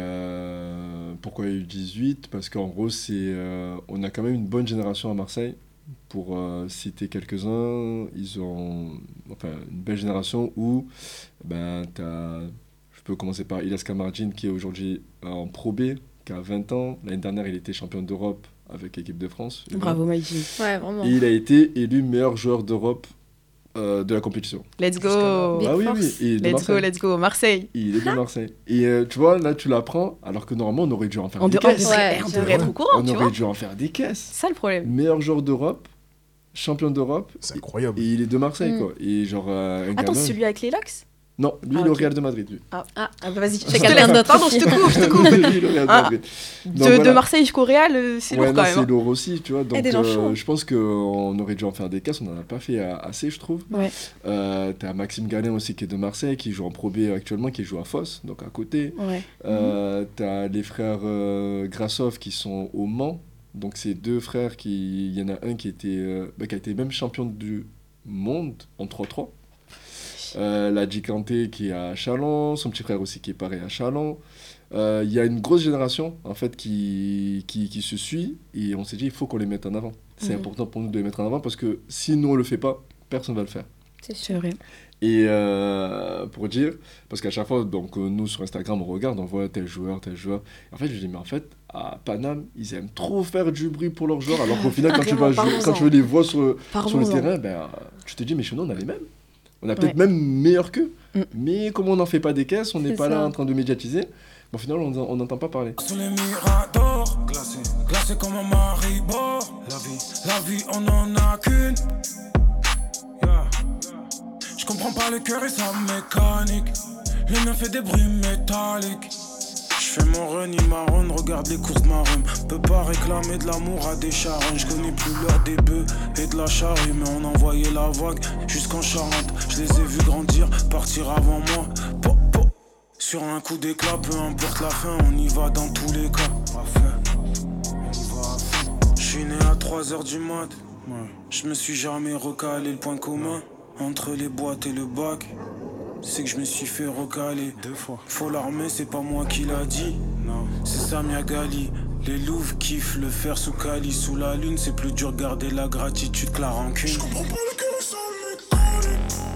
euh, pourquoi U dix-huit? Parce qu'en gros, c'est, euh, on a quand même une bonne génération à Marseille. Pour euh, citer quelques-uns, ils ont enfin, une belle génération où ben, t'as, je peux commencer par Ilyas Kamardine qui est aujourd'hui en Pro B, qui a vingt ans. L'année dernière, il était champion d'Europe avec l'équipe de France. Bravo, Maïji. Ouais, vraiment. Et il a été élu meilleur joueur d'Europe euh, de la compétition. Let's go. Big Ah oui, oui, force. et de Let's Marseille. go, let's go. Marseille. Il est de Marseille. Et euh, tu vois, là, tu l'apprends, alors que normalement, on aurait dû en faire On, des de- on caisses. devrait, Ouais, on j'avoue. devrait être au courant, On tu aurait vois. dû en faire des caisses. C'est ça le problème. Meilleur joueur d'Europe, champion d'Europe, C'est incroyable. et il est de Marseille, Mm. quoi. Et genre, euh, un Attends, gamin- celui avec les locks? Non, lui, Ah, il est au ok. Real de Madrid, lui. Ah, ah, bah vas-y, je C'est te quelqu'un laisse. d'autre Pardon, aussi. je te coupe, je te coupe. Lui, il est au Real de Ah, Madrid. De, Donc, de voilà. Marseille jusqu'au Real, euh, c'est Ouais, lourd non, quand même. c'est hein. lourd aussi, tu vois. Donc, des gens euh, chauds. je pense qu'on aurait dû en faire des caisses, on n'en a pas fait euh, assez, je trouve. Ouais. Euh, T'as Maxime Gallin aussi qui est de Marseille, qui joue en Pro B actuellement, qui joue à Foss, donc à côté. Ouais. Euh, T'as les frères euh, Grassov qui sont au Mans. Donc, c'est deux frères qui. Il y en a un qui, était, euh, bah, qui a été même champion du monde en trois trois. Euh, la Djikanté qui est à Chalon, son petit frère aussi qui est pareil à Chalon. Euh, Il y a une grosse génération en fait qui, qui, qui se suit et on s'est dit il faut qu'on les mette en avant. C'est Mhm. important pour nous de les mettre en avant parce que si nous on le fait pas, personne va le faire. C'est C'est sûr. vrai. Et euh, pour dire, parce qu'à chaque fois, donc, euh, nous sur Instagram, on regarde, on voit tel joueur, tel joueur. En fait, je dis, mais en fait, à Paname, ils aiment trop faire du bruit pour leurs joueurs, alors qu'au final, quand tu, vas Carrément, jouer, quand parlons-en. tu veux les voir sur, le- sur le Parlons-en. terrain, ben, euh, tu te dis, mais chez nous, on a les mêmes. On a peut-être Ouais. même meilleurs qu'eux. Mm. Mais comme on n'en fait pas des caisses, on n'est C'est pas là ça. en train de médiatiser. Bon, au final, on on n'entend pas parler. Sous les miradors, glacé, glacé comme un maribor. La vie, la vie, on en a qu'une. Yeah. Je comprends pas le cœur et sa mécanique. Le neuf fait des bruits métalliques. Je fais mon run, il marronne, regarde les courses marron. Peux pas réclamer de l'amour à des charognes. Je connais plus l'heure des bœufs et de la charrue, mais on envoyait la vague jusqu'en Charente. Je les ai vus grandir, partir avant moi. Po, po. Sur un coup d'éclat, peu importe la fin, on y va dans tous les cas. J'suis né à trois heures du mat. Je me suis jamais recalé. Le point commun entre les boîtes et le bac, c'est que je me suis fait recaler. Deux fois. Faut l'armer, c'est pas moi qui l'a dit. Non, c'est Samia Gali. Les louves kiffent le fer sous Cali. Sous la lune, c'est plus dur garder la gratitude que la rancune. Je comprends pas le cœur, ça m'étonne.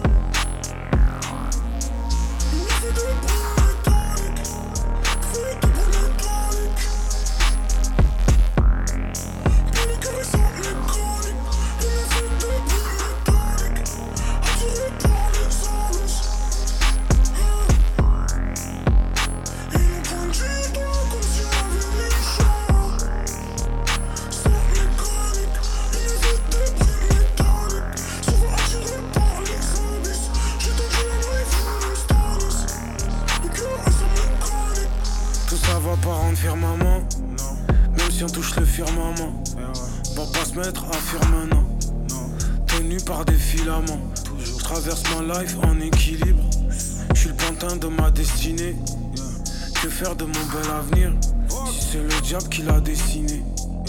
En équilibre, je suis le pantin de ma destinée. Que faire de mon bel avenir si c'est le diable qui l'a dessiné?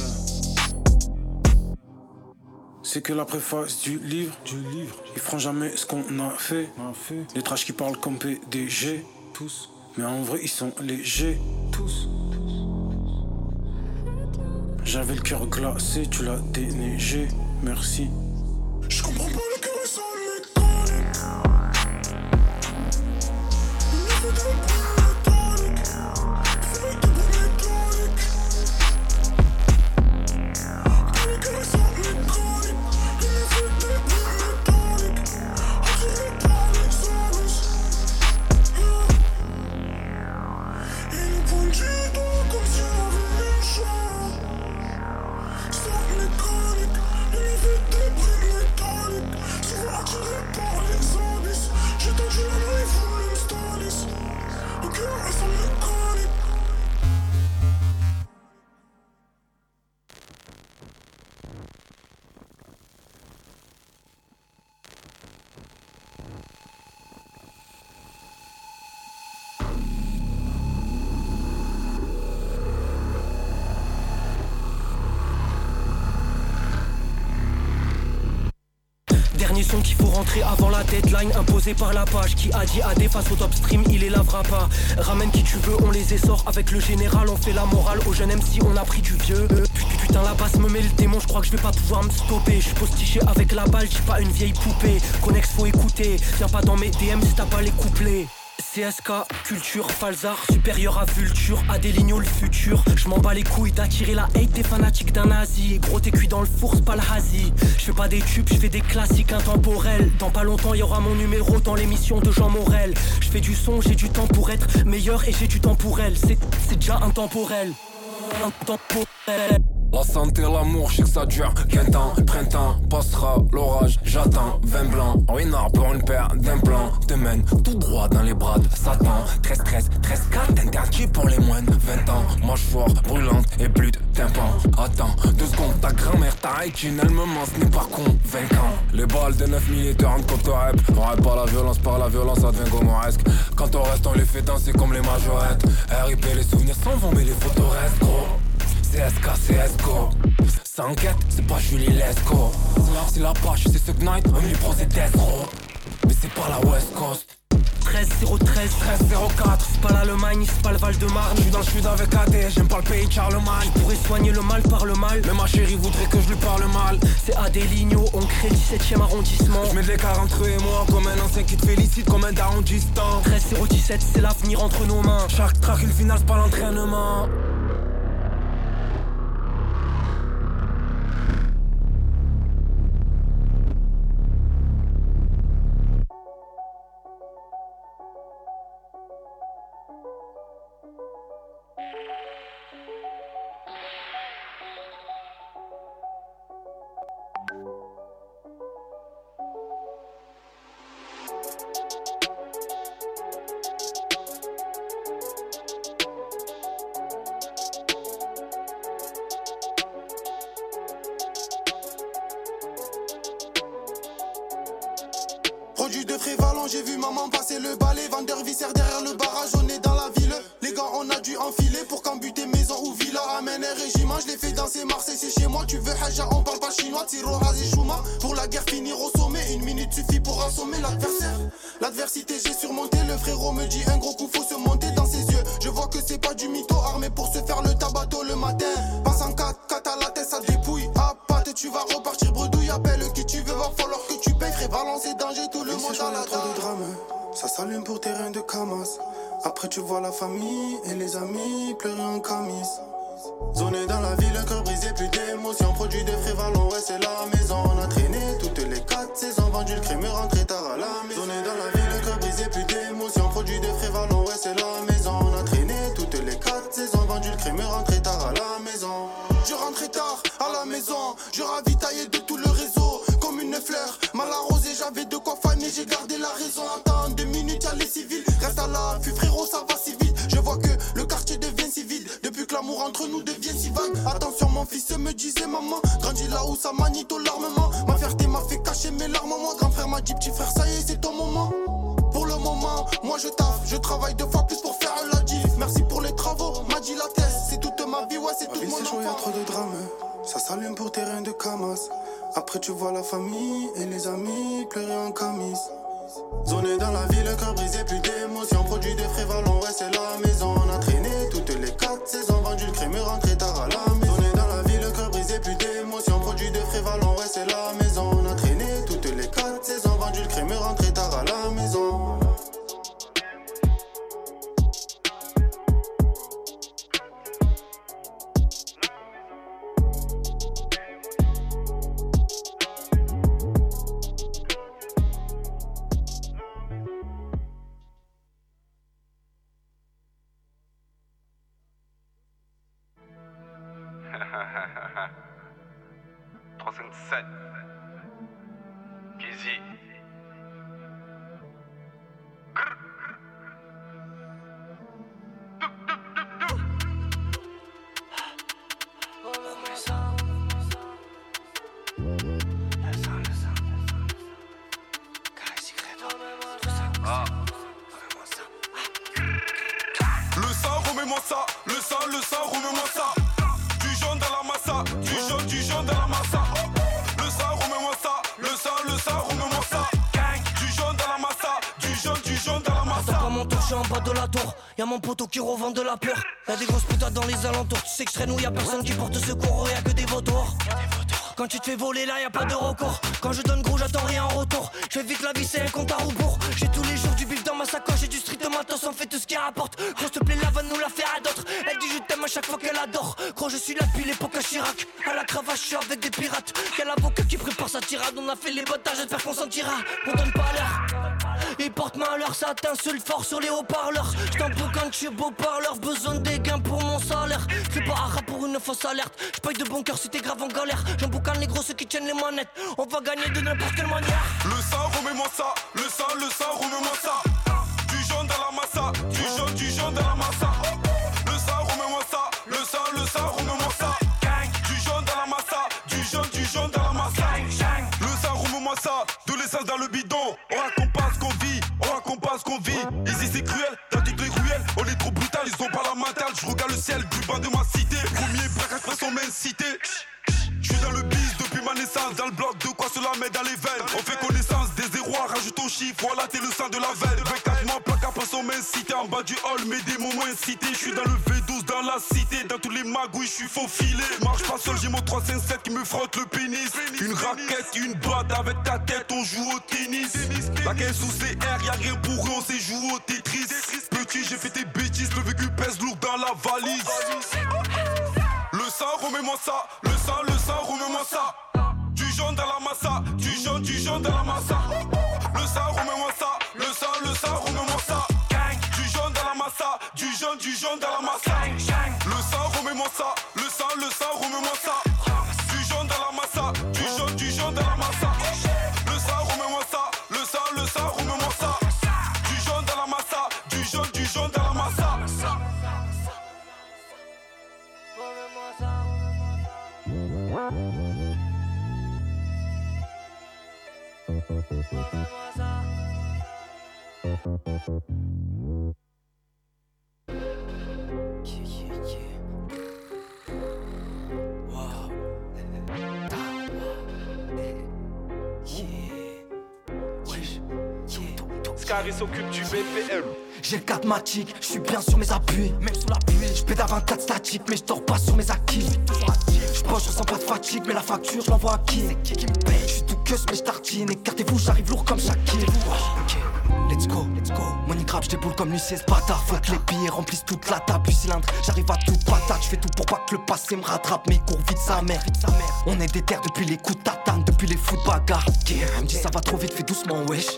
C'est que la préface du livre, ils feront jamais ce qu'on a fait. Les trash qui parlent comme P D G, tous, mais en vrai ils sont légers, tous. J'avais le cœur glacé, tu l'as déneigé, merci. Je comprends pas le cœur et ça m'étonne. Dernier son qu'il faut rentrer avant la deadline imposée par la page. Qui a dit A D face au top stream, il les lavera pas. Ramène qui tu veux, on les essore. Avec le général, on fait la morale. Aux jeunes M C, on a pris du vieux. euh, Putain, la basse me met le démon, je crois que je vais pas pouvoir me stopper. Je suis postiché avec la balle, j'suis pas une vieille poupée. Connex, faut écouter, viens pas dans mes D M si t'as pas les couplets. C S K, culture, falzar, supérieur à vulture, à des lignes le futur. Je m'en bats les couilles d'attirer la hate des fanatiques d'un nazi. Gros t'es cuit dans le four, c'est pas le hasi. Je fais pas des tubes, je fais des classiques intemporels. Dans pas longtemps y aura mon numéro dans l'émission de Jean Morel. Je fais du son, j'ai du temps pour être meilleur et j'ai du temps pour elle. C'est, c'est déjà intemporel. Intemporel. La santé, l'amour, je sais que ça dure qu'un temps. Printemps, passera l'orage, j'attends. Vin blanc, ruinard pour une paire d'implants. Te mène tout droit dans les bras de Satan. treize, treize, treize, quatre, interdit pour les moins de vingt ans. Mâchoire brûlante et plus de tympan. Attends, deux secondes, ta grand-mère, ta haïtine, elle me ment, ce n'est pas convaincant. Les balles de neuf millimètres rentrent contre rap. On rêve pas la violence, par la violence, ça devient gomoresque. Quand on reste, on les fait danser comme les majorettes. R I P, les souvenirs s'en vont, mais les photos restent gros. C S K, C S G O. Ça enquête, c'est pas Julie Lesco. C'est la page, c'est ce Knight, un libro c'est Death Row. Mais c'est pas la West Coast. treize zéro treize, treize zéro quatre. c'est pas l'Allemagne, c'est pas le Val-de-Marne. J'suis dans le sud avec A D, j'aime pas le pays de Charlemagne. Je pourrais soigner le mal par le mal, mais ma chérie voudrait que je lui parle mal. C'est Adéligno, on crée dix-septième arrondissement. J'mets de l'écart entre eux et moi, comme un ancien qui te félicite, comme un daron distant. Treize zéro dix-sept, c'est l'avenir entre nos mains. Chaque track une finale, c'est pas l'entraînement. Produit de Frévalent, j'ai vu maman passer le balai. Vendeur viscère derrière le barrage, on est dans la ville. Les gars, on a dû enfiler pour cambuter maison ou villa. Amène un régiment, je l'ai fait danser Marseille, c'est chez moi. Tu veux Haja, on parle pas chinois, Tiro, Raz et Chouma. Pour la guerre finir au sommet, une minute suffit pour assommer l'adversaire. L'adversité, j'ai surmonté, le frérot me dit un gros coup, faut se monter dans ses yeux. Je vois que c'est pas du mytho, armé pour se faire le tabato le matin. Passe en quatre, quatre à la tête, ça dépouille. À patte, tu vas repartir bredouille. Appelle qui tu veux, va falloir que tu payes. Frévalent, c'est danger, tout le monde a la trop de drame. Ça s'allume pour terrain de Camas. Après tu vois la famille et les amis pleurer en camis. Zoné dans la ville, cœur brisé, plus d'émotion. Produit de Frévalent, ouais c'est la maison. On a traîné toutes les quatre saisons. Vendu le crème, rentré tard à la maison. Zoné dans la ville, cœur brisé, plus d'émotion. Produit de Frévalent, ouais c'est la maison. On a traîné toutes les quatre saisons. Vendu le crème, rentré tard à la maison. Je rentrais tard à la maison. Je ravitaillais de tout le réseau. Comme une fleur, mal arrosée, j'avais de quoi faner. J'ai gardé la raison. Attends deux minutes, y'a les civils. Reste à l'affût, frérot, ça va si vite. Je vois que le quartier devient si vide. Depuis que l'amour entre nous devient si vague. Attention, mon fils me disait maman. Grandis là où ça manie ton l'armement. Ma fierté m'a fait cacher mes larmes. Moi, grand frère m'a dit petit frère, ça y est, c'est ton moment. Pour le moment, moi je taffe. Je travaille deux fois plus pour faire la diff. Merci pour les travaux, m'a dit la thèse. C'est toute ma vie, ouais, c'est toute mon enfance. Y'a trop de drame. Ça s'allume pour terrain de Camas. Après tu vois la famille et les amis pleurer en camis. Zoné dans la ville, cœur brisé, plus d'émotion. Produit de Frévalent, ouais c'est la maison. On a traîné toutes les quatre saisons. Vendu le crème, rentré tard à la maison. Zoné dans la ville, cœur brisé, plus d'émotion. Produit de Frévalent, ouais c'est la maison. On a traîné toutes les quatre saisons. Vendu le crème, rentré tard à la maison. trois cinq sept Kizzy. Le sang, remets-moi ça. Le sang, le sang, remets-moi ça. Du jaune dans la massa. Du jaune, du jaune dans la massa. Le sang, remets-moi ça. Le sang, le sang, remets-moi ça. Du jaune dans la massa. Du jaune, du jaune dans la massa. Attends pas mon tour, je suis en bas de la tour. Y'a mon poteau qui revend de la peur. Y'a des grosses putains dans les alentours. Tu sais que je traîne où y'a personne qui porte secours. Y'a que des vautours. Quand tu te fais voler là y'a pas de recours. Quand je donne gros j'attends rien en retour. Je fais vite la vie c'est un compte à rebours. J'ai tous les jours du bif dans ma sacoche. J'ai du street de matos, on fait tout ce qui rapporte. Gros s'il te plaît la vanne nous la faire à d'autres. Elle dit je t'aime à chaque fois qu'elle adore. Gros je suis là depuis l'époque à Chirac. À la cravache je suis avec des pirates. Quel avocat qui prépare sa tirade. On a fait les bottages, j'espère qu'on s'en tirera. On donne pas l'heure. Ils portent malheur, ça t'insulte fort sur les haut-parleurs. J't'en peux quand tu es beau parleur. Besoin des gains pour mon salaire. C'est pas un rap pour une fausse alerte. J'paye de bon cœur si t'es grave en galère. J'en boucane les gros ceux qui tiennent les manettes. On va gagner de n'importe quelle manière. Le sang, remets-moi ça. Le sang, le sang, remets-moi ça. Du jaune dans la massa. Du jaune, du jaune dans la massa. Le sang, remets-moi ça. Le sang, le sang, remets-moi ça. Du jaune dans la massa. Du jaune, du jaune dans la massa. Le sang, remets-moi ça. De l'essence dans le bidon. On raconte pas ce qu'on vit. On raconte pas ce qu'on vit. Ici c'est cruel. Dans toutes les ruelles. On est trop brutal. Ils ont pas la mentale. Je regarde le ciel du bas de ma cité. Premier braquage façon main cité. Je suis dans le biz depuis ma naissance. Dans le bloc de quoi cela met dans les veines. On fait connaissance des zéros, rajoute au chiffre. Voilà t'es le sang de la veine. vingt-quatre mois placard façon main cité. En bas du hall mais des moments incités. Je suis dans le V douze dans la cité. Dans tous les magouilles je suis faufilé. Marche pas seul j'ai mon trois cinq sept qui me frotte le pénis. Une raquette, une batte avec ta tête. On joue au tennis. La caisse sous C R y'a rien pour eux. On sait jouer au Tetris. Petit j'ai fait tes bêtises. Le vécu pèse lourd dans la valise. Le sang, remets-moi ça. Le sang, le sang, remets-moi ça. Du jaune dans la massa. Du jaune, du jaune dans la massa. Le sang, remets-moi ça. Le sang, le sang, remets-moi ça. Du jaune dans la massa. Du jaune, du jaune dans la massa. Le sang, remets-moi ça. Le sang, le sang, remets-moi ça. Du jaune dans la massa. Du jaune, du jaune dans la massa. Le sang, remets-moi ça. Le sang, le sang, remets-moi ça. Du jaune dans la massa. Du jaune, du jaune dans la massa. Scarry s'occupe du B P M. J'ai le cadmatique, je suis bien sur mes appuis. Même sous la pluie, je pédave un quatre statique, mais je dors pas sur mes acquis. Je pense, je ressens pas de fatigue, mais la facture je l'envoie à qui? C'est qui qui me paye? Je suis tout queuse, mais je tartine. Écartez-vous, j'arrive lourd comme Shakir. Ok, let's go, let's go. Money grab, je déboule comme lui, c'est ce bâtard. Faut que les billets remplissent toute la table du cylindre. J'arrive à toute patate, je fais tout pour pas que le passé me rattrape. Mais cours vite sa mère. On est déter depuis les coups de tatane, depuis les fous de bagarre. Elle me dit ça va trop vite, fais doucement, wesh.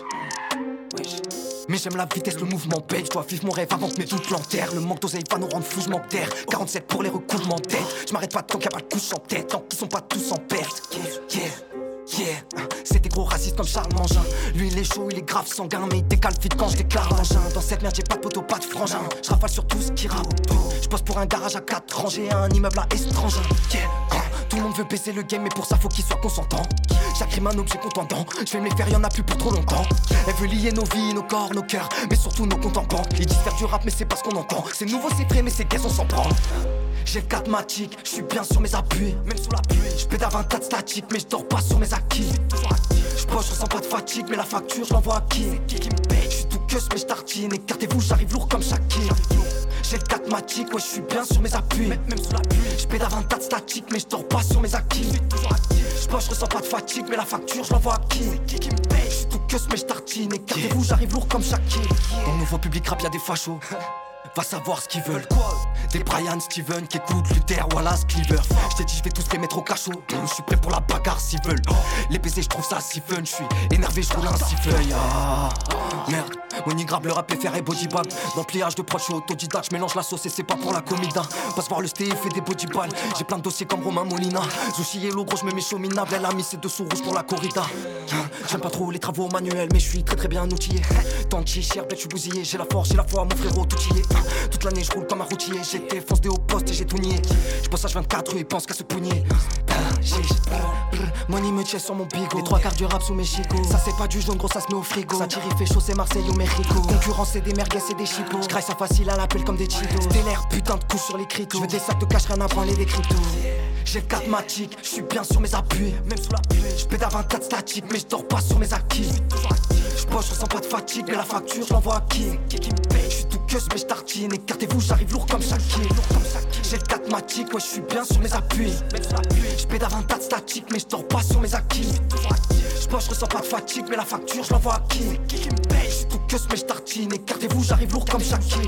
Mais j'aime la vitesse, le mouvement paye. Je dois vivre mon rêve avant que mes doutes l'enterrent. Le manque d'oseille va nous rendre fous, je manque d'air. quarante-sept pour les recoulements de tête. Je m'arrête pas tant qu'il y a pas de couche en tête. Tant qu'ils sont pas tous en perte. Yeah, yeah, yeah. C'était gros raciste comme Charles Mangin. Lui il est chaud, il est grave sanguin. Mais il décale vite quand je déclare l'engin. Dans cette merde j'ai pas de poteau, pas de frangin. Je rafale sur tout ce qui rame. Je pose pour un garage à quatre rangées, un immeuble à étranger. Yeah. Tout le monde veut baisser le game, mais pour ça faut qu'il soit consentant. J'aggrime un objet contendant, je vais me les faire, y'en a plus pour trop longtemps. Elle veut lier nos vies, nos corps, nos cœurs, mais surtout nos comptes en banque. Ils disent faire du rap, mais c'est pas ce qu'on entend. C'est nouveau, c'est frais, mais c'est qu'elles on s'en prend. J'ai le cadmatique, je suis bien sur mes appuis. Même sous la pluie, je pédave un tas de statique, mais je dors pas sur mes acquis. Je pense, je ressens pas de fatigue, mais la facture je l'envoie à qui? C'est qui qui me paye? Je suis tout queuse, mais je tartine. Écartez-vous, j'arrive lourd comme Shakir. J'ai le cadmatique, ouais je suis bien sur mes appuis. Même sous la pluie, je pédave un tas de statique, mais je dors pas sur mes acquis. Je pense, je ressens pas de fatigue, mais la facture je l'envoie à qui? C'est qui qui me paye? Je suis tout queuse, mais je tartine. Écartez-vous, j'arrive lourd comme Shakir. Dans le nouveau public rap, y'a des fachos. Va savoir ce qu'ils veulent. Des Brian, Steven qui écoutent Luther, Wallace, Cleaver. J't'ai dit, j'vais tous les mettre au cachot. Je suis prêt pour la bagarre s'ils veulent. Les baisers, j'trouve ça si fun. J'suis énervé, j'roule un siffleuil. Ah, merde. Money grab, le rap, faire et body bag. Dans le pliage de prod, j'suis autodidacte. J'mélange la sauce et c'est pas pour la comida. Passe voir le sté et fait des body balls. J'ai plein de dossiers comme Romain Molina. Zushi et l'eau gros, j'me mets chaud minable. Elle a mis ses dessous rouges pour la corrida. J'aime pas trop les travaux manuels, mais j'suis très très bien outillé. Tant de cher, j'suis bousillé. J'ai la force, j'ai la foi, mon frérot, tout y est. Toute l'année je roule comme un routier. J'étais foncé au poste et j'ai tout nié. J'bosse H vingt-quatre et pense qu'à se pougner. Money me chase sur mon bigot. Les trois quarts du rap sous mes chicots. Ça c'est pas du jaune, gros ça se met au frigo. Ça tire, il fait chaud, c'est Marseille ou Mexico. Concurrence c'est des merguez, c'est des chipots. J'graille ça facile à l'appel comme des cheetos. Stellaire, putain de coups sur les critos. J'veux des sacs de cash, rien à branler des cryptos. J'ai le cadmatique, j'suis bien sur mes appuis. Même sous la pluie, j'pédave un tas de statique, mais j'dors pas sur mes acquis. J'bosse, j'ressens pas de fatigue, mais la facture j'l'envoie à qui? Qui qui me paye? J'suis tout queuse, mais j'tartine. Écartez-vous, j'arrive lourd comme Shakir. J'ai le cadmatique, ouais j'suis bien sur mes appuis. J'pédave un tas de statique, mais j'dors pas sur mes acquis. J'bosse, j'ressens pas de fatigue, mais la facture j'l'envoie à qui? Qui qui me paye? J'suis tout queuse, mais j'tartine. Écartez-vous, j'arrive lourd comme Shakir.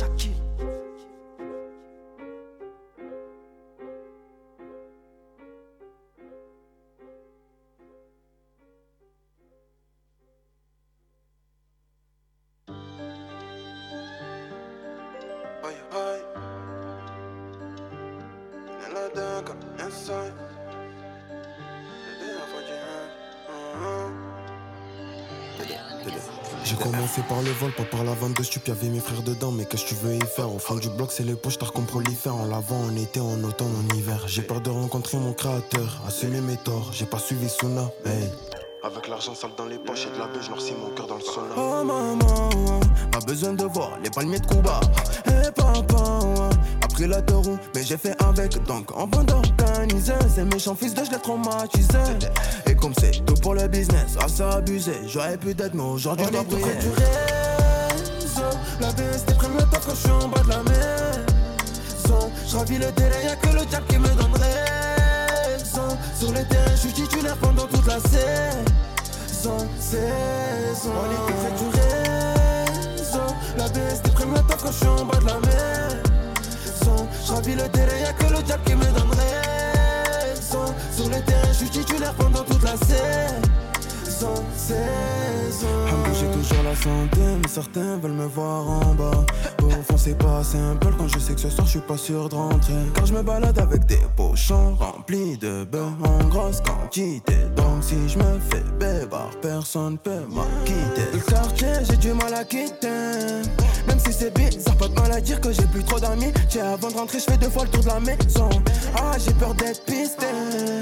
J'ai commencé par le vol, pas par la vente de stup, y'avait mes frères dedans, mais qu'est-ce que tu veux y faire? Au fond du bloc c'est les poches, t'as qu'on prolifère. En l'avant, en été, en automne, en hiver. J'ai peur de rencontrer mon créateur, assumer mes torts, j'ai pas suivi Suna, hey. Avec l'argent sale dans les poches et de la baie, j'noircis mon cœur dans le sauna. Oh maman, pas besoin de voir les palmiers de Cuba. Hey papa, après la tourou, mais j'ai fait avec, donc en bande d'organiser. Ces méchants fils de je l'ai traumatisé. Et comme c'est tout pour le business, ah ça abusé. J'aurais pu d'être, mais aujourd'hui je dois briller. On est tout près du réseau, la B S T prend le temps quand je suis en bas de la maison. J'ravis le délai, y'a que le diable qui me donne raison. Sur le terrain, je suis titulaire pendant toute la saison. Saison. On est tout près du réseau, la B S T prend le temps quand je suis en bas de la maison. J'ravis le délai, y'a que le diable qui me donne raison. Sur le terrain, je suis titulaire pendant toute la saison. Saison. J'ai toujours la santé, mais certains veulent me voir en bas. Au fond c'est pas simple quand je sais que ce soir je suis pas sûr de rentrer. Car je me balade avec des pochons remplis de beurre en grosse quantité. Donc si je me fais bébard, personne peut m'acquitter. Le quartier j'ai du mal à quitter. Même si c'est bizarre, pas de mal à dire que j'ai plus trop d'amis. Tiens, avant de rentrer je fais deux fois le tour de la maison. Ah j'ai peur d'être pisté.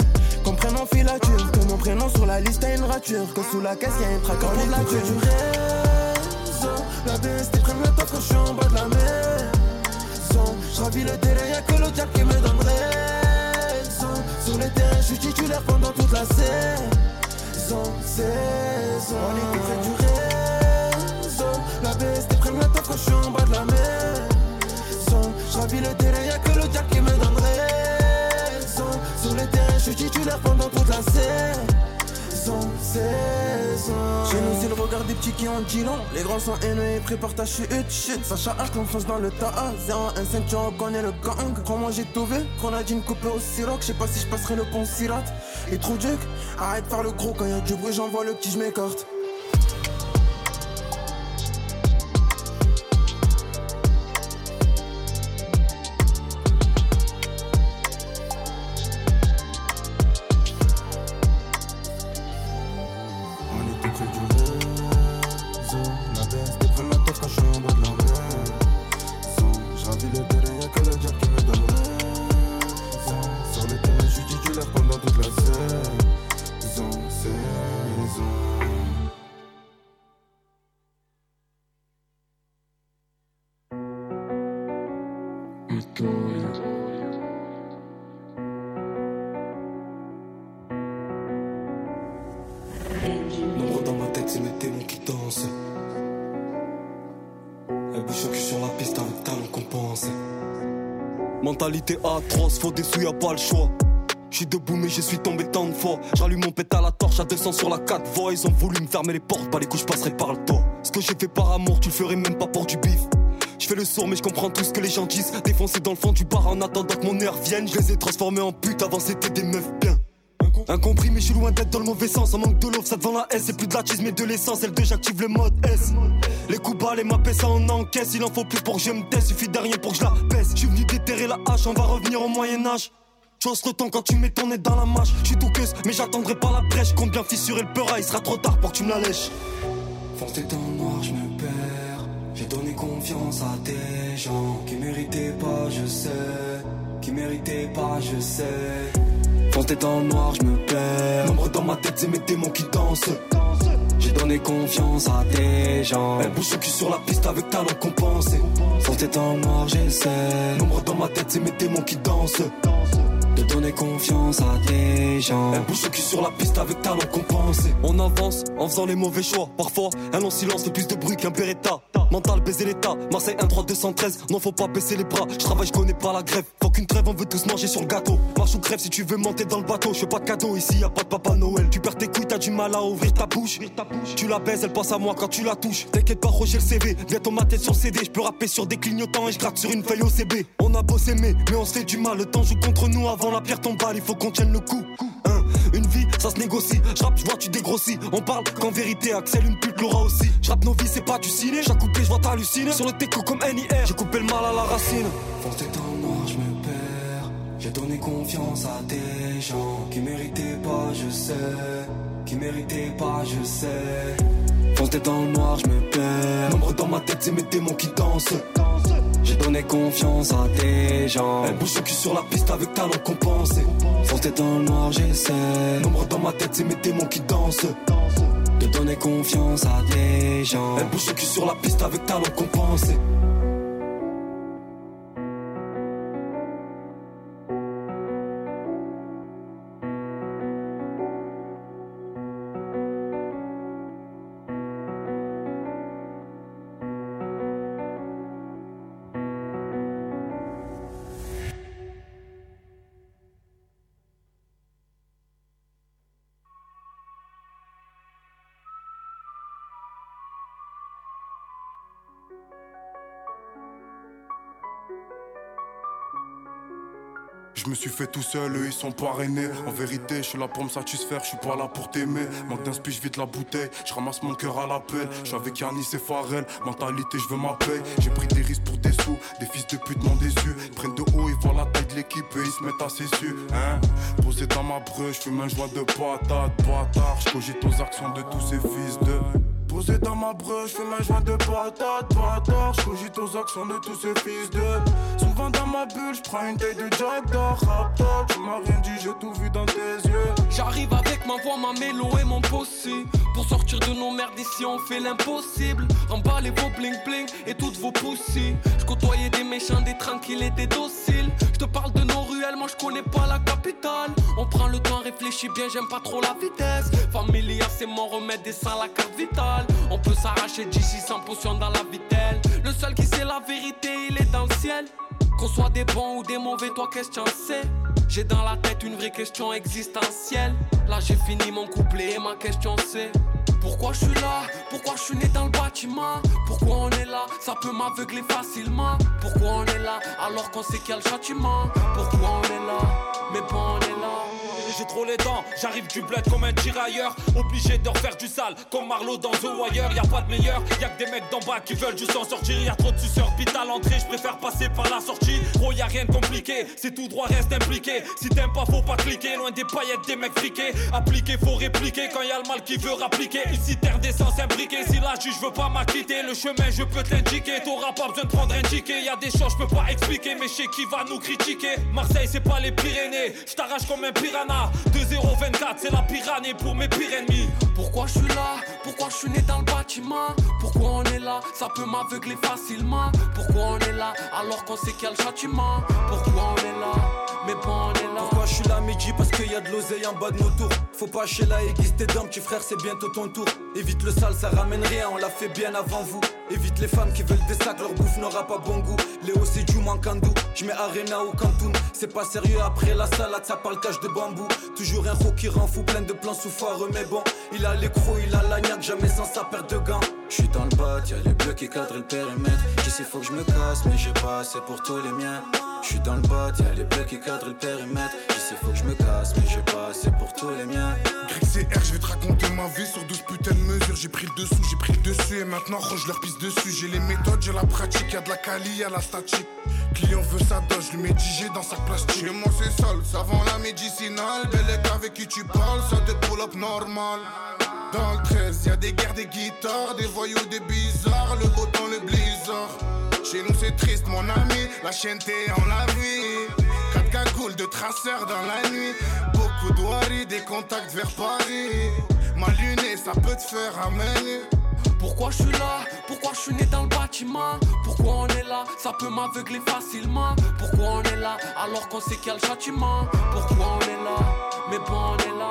Qu'on prenne en filature, que mon prénom sur la liste a une rature, que sous la caisse y'a un trac en la du réseau. La B S T prenne le top quand je suis en bas de la maison. J'ravis le terrain, y'a que le diable qui me donne raison. Sur les terrains, j'suis titulaire pendant toute la saison. Saison. On est tout près du réseau. La B S T prenne le top quand je suis en bas de la maison. J'ravis le terrain, y'a que le diable qui me donne raison. Sur les terrains, j'suis titulaire pendant toute la saison. Saison. Chez nous, c'est le regard des petits qui ont dit long. Les grands sont haineux et préparent ta chute. Shit, Sacha H, confiance dans le tas. zéro un cinq, tu reconnais le gang. Crois-moi, j'ai tout vu. Grenadine coupée au sirop. J'sais pas si j'passerai le pont Sirat. Et trop duc, arrête de faire le gros. Quand y'a du bruit, j'envoie le petit, j'm'écarte. Nombre dans ma tête, c'est mes démons qui dansent. Elle bouge au cul sur la piste avec talent qu'on pense. Mentalité atroce, faut des sous, y'a pas le choix. J'suis debout mais je suis tombé tant de fois. J'allume mon pète à la torche à deux cents sur la quatre voies. Ils ont voulu me fermer les portes, pas les coups, j'passerai par le toit. Ce que j'ai fait par amour, tu le ferais même pas pour du bif. J'fais le sourd mais j'comprends tout ce que les gens disent. Défoncé dans le fond du bar en attendant que mon heure vienne. Je les ai transformés en pute, avant c'était des meufs bien. Incompris mais je suis loin d'être dans le mauvais sens. En manque de love ça devant la S. C'est plus de la cheese mais de l'essence. Elle deux j'active le mode S. Les coups bas, les mappés ça on encaisse. Il en faut plus pour que je me taise. Suffit de rien pour que je la baisse. Je suis venu déterrer la hache, on va revenir au Moyen-Âge. J'ose le temps quand tu mets ton nez dans la mâche. J'suis tout queuse mais j'attendrai pas la brèche. Compte bien fissurer le peura, il sera trop tard pour que tu me la lèches. Foncé dans le noir, je me perds. J'ai donné confiance à des gens qui méritaient pas, je sais. Qui méritaient pas, je sais. Foncé dans le noir, je me perds. Nombre dans ma tête, c'est mes démons qui dansent. J'ai donné confiance à des gens. Elle bouge le cul sur la piste avec talent compensé. Foncé dans le noir, j'essaie. Nombre dans ma tête, c'est mes démons qui dansent. De donner confiance à des gens. Elle bouge le cul sur la piste avec talent compensé. On avance en faisant les mauvais choix. Parfois, un long silence fait plus de bruit qu'un Beretta. Mental, baiser l'état. Marseille un trois deux cent treize. Non, faut pas baisser les bras. Je travaille, je connais pas la grève. Faut qu'une trêve, on veut tous manger sur le gâteau. Marche ou crève si tu veux monter dans le bateau. Je fais pas de cadeau, ici y a pas de Papa Noël. Tu perds tes couilles, t'as du mal à ouvrir ta bouche. Tu la baises, elle pense à moi quand tu la touches. T'inquiète pas, Roger le C V. Bientôt ma tête sur C D. Je peux rapper sur des clignotants et je gratte sur une feuille O C B. On a beau s'aimer, mais on se fait du mal. Le temps joue contre nous avant la pierre tombe. Il faut qu'on tienne le coup. Hein, une vie, ça se négocie. J'rappe, j'vois, tu dégrossis. On parle qu'en vérité, Axel, une pute l'aura aussi. J'rappe nos vies, c'est pas du ciné. J'ai coupé, j'vois t'halluciner. Sur le teco comme N I R, j'ai coupé le mal à la racine. Foncé dans le noir, je me perds. J'ai donné confiance à des gens qui méritaient pas, je sais. Qui méritaient pas, je sais. Foncé dans le noir, je me perds. Nombre dans ma tête, c'est mes démons qui dansent. J'ai donné confiance à des gens. Elle bouge le cul sur la piste avec talent compensé. Foncé dans le noir, j'essaie. Nombre dans ma tête, c'est mes démons qui dansent. De donner confiance à des gens. Elle bouge le cul sur la piste avec talent compensé. Je me suis fait tout seul, eux ils sont parrainés. En vérité, je suis là pour me satisfaire, je suis pas là pour t'aimer. Manque d'inspi, je vide la bouteille, je ramasse mon cœur à l'appel. Je suis avec Yanis et Pharrell, mentalité, je veux ma paye. J'ai pris des risques pour des sous, des fils de pute m'ont déçu. Ils prennent de haut, ils voient la taille de l'équipe et ils se mettent à s'essuyer. Hein, posé dans ma breu, je fume un joint de patate, bâtard. Je cogite aux actions de tous ces fils de Posé dans ma brèche, j'fais ma jointe de patate, patate. J'cogite aux actions de tous ces fils de. Souvent dans ma bulle, j'prends une taille de Jack d'or, rap top. Tu m'as rien dit, j'ai tout vu dans tes yeux. J'arrive avec ma voix, ma mélo et mon possi. Pour sortir de nos merdes ici, on fait l'impossible. Remballez vos bling bling et toutes vos poussis. J'côtoyais des méchants, des tranquilles et des dociles. J'te parle de nos ruelles, moi j'connais pas la capitale. On prend le temps, réfléchis bien, j'aime pas trop la vitesse. Familia, c'est mon remède et sans la carte vitale. On peut s'arracher d'ici sans potion dans la vitelle. Le seul qui sait la vérité, il est dans le ciel. Qu'on soit des bons ou des mauvais, toi qu'est-ce que t'en sais? J'ai dans la tête une vraie question existentielle. Là j'ai fini mon couplet et ma question c'est: pourquoi je suis là? Pourquoi je suis né dans le bâtiment? Pourquoi on est là? Ça peut m'aveugler facilement. Pourquoi on est là alors qu'on sait qu'il y a le châtiment? Pourquoi on est là? Mais bon on est là. J'ai trop les dents, j'arrive du bled comme un tirailleur. Obligé de refaire du sale comme Marlowe dans The Wire. Y'a pas de meilleur, y'a que des mecs d'en bas qui veulent juste s'en sortir. Y'a trop de suceurs, vite à l'entrée, j'préfère passer par la sortie. Gros y'a rien de compliqué, c'est tout droit, reste impliqué. Si t'aimes pas faut pas cliquer, loin des paillettes des mecs friqués. Appliquer, faut répliquer quand y'a le mal qui veut rappliquer. Ici terre d'essence imbriquée, si la juge veut pas m'acquitter, le chemin je peux te l'indiquer. T'auras pas besoin de prendre un ticket, y'a des choses je peux pas expliquer. Mais je sais qui va nous critiquer. Marseille c'est pas les Pyrénées, j't'arrache comme un piranha. Deux zéro vingt-quatre, c'est la piranha pour mes pires ennemis. Pourquoi je suis là? Pourquoi je suis né dans le bâtiment? Pourquoi on est là? Ça peut m'aveugler facilement. Pourquoi on est là alors qu'on sait qu'il y a le châtiment? Pourquoi on est là? Mais bon on est là. Pourquoi je suis là midi? Parce qu'il y a de l'oseille en bas de nos tours. Faut pas hacher la aiguise tes dents, petit frère c'est bientôt ton tour. Évite le sale, ça ramène rien, on l'a fait bien avant vous. Évite les femmes qui veulent des sacs, leur bouffe n'aura pas bon goût. Léo c'est du mancandou, j'mets Arena au Cantoun. C'est pas sérieux après la salade, ça parle cache de bambou. Toujours un ro qui rend fou, plein de plans sous foireux. Mais bon, il a l'écrou, il a l'agnac, jamais sans sa paire de gants. J'suis dans le bat, y'a les bleus qui cadrent le périmètre. Qui sait faut que j'me casse, mais j'ai pas assez pour tous les miens. J'suis dans le bat, y'a les bleus qui cadrent le périmètre. Qui sait faut que j'me casse, mais j'ai pas assez pour tous les miens. Greg C R, j'vais te raconter ma vie sur douze putains de mesures. J'ai pris le dessous, j'ai pris le dessus et maintenant je leur pisse dessus. J'ai les méthodes, j'ai la pratique, y'a de la quali, y'a la statique. Client veut sa dose, je lui mets digé dans sac plastique. Chez moi c'est sale, ça vend la médicinale. Bellec avec qui tu parles, ça te pull up normal. Dans le treize, y'a des guerres, des guitares, des voyous, des bizarres, le beau temps, le blizzard. Chez nous c'est triste mon ami, la chienneté en la vie. Quatre cagoules de traceurs dans la nuit. Beaucoup de waris, des contacts vers Paris. Ma lunette, ça peut te faire amener. Pourquoi je suis là? Pourquoi je suis né dans le bâtiment? Pourquoi on est là? Ça peut m'aveugler facilement. Pourquoi on est là alors qu'on sait qu'il y a le châtiment? Pourquoi on est là? Mais bon on est là.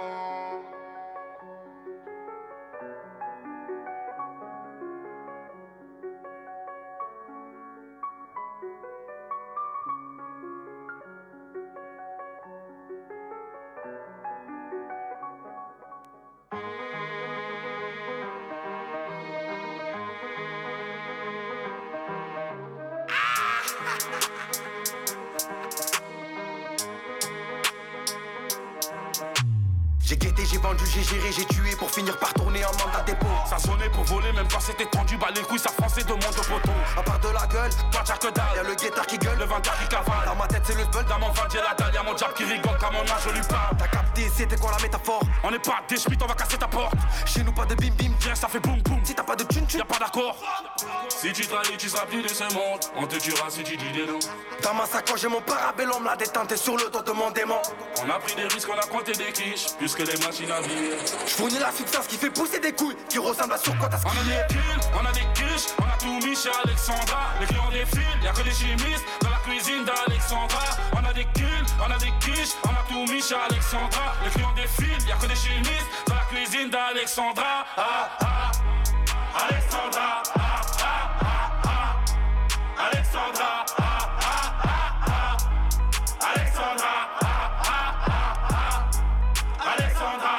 J'ai guetté, j'ai vendu, j'ai géré, j'ai tué pour finir par tourner en mandat dépôt. Ça sonnait pour voler, même quand c'était tendu, bah les couilles ça fonçait de monde au poteau. À part de la gueule, toi t'as que dalle. Y'a le guettard qui gueule, le vendeur qui cavale. Dans ma tête c'est le spell, dans mon ventre j'ai la dalle. Y'a mon diable qui rigole quand mon âge je lui parle. T'as capté, c'était quoi la métaphore? On n'est pas des schmitts, on va casser ta porte. Chez nous pas de bim bim, viens ça fait boum boum. Si t'as pas de thune thune, y'a pas d'accord. Si tu trahis, tu seras plus de ce monde. On te tuera si tu dis des noms. Dans ma sacoche j'ai mon parabellum, la détente est sur le dos de mon démon. On a pris des risques, on a compté des quiches, plus que les machines à vivre. J'fournis la substance qui fait pousser des couilles, qui ressemble à sur quoi t'as ski. On a des kills, on a des quiches, on a tout mis chez Alexandra. Les clients défilent, y'a que des chimistes dans la cuisine d'Alexandra. On a des kills, on a des quiches, on a tout mis chez Alexandra. Les clients défilent, y'a que des chimistes dans la cuisine d'Alexandra. Ah ah, Alexandra, ah ah ah ah, Alexandra, ah ah ah ah, Alexandra, ah ah ah ah, Alexandra.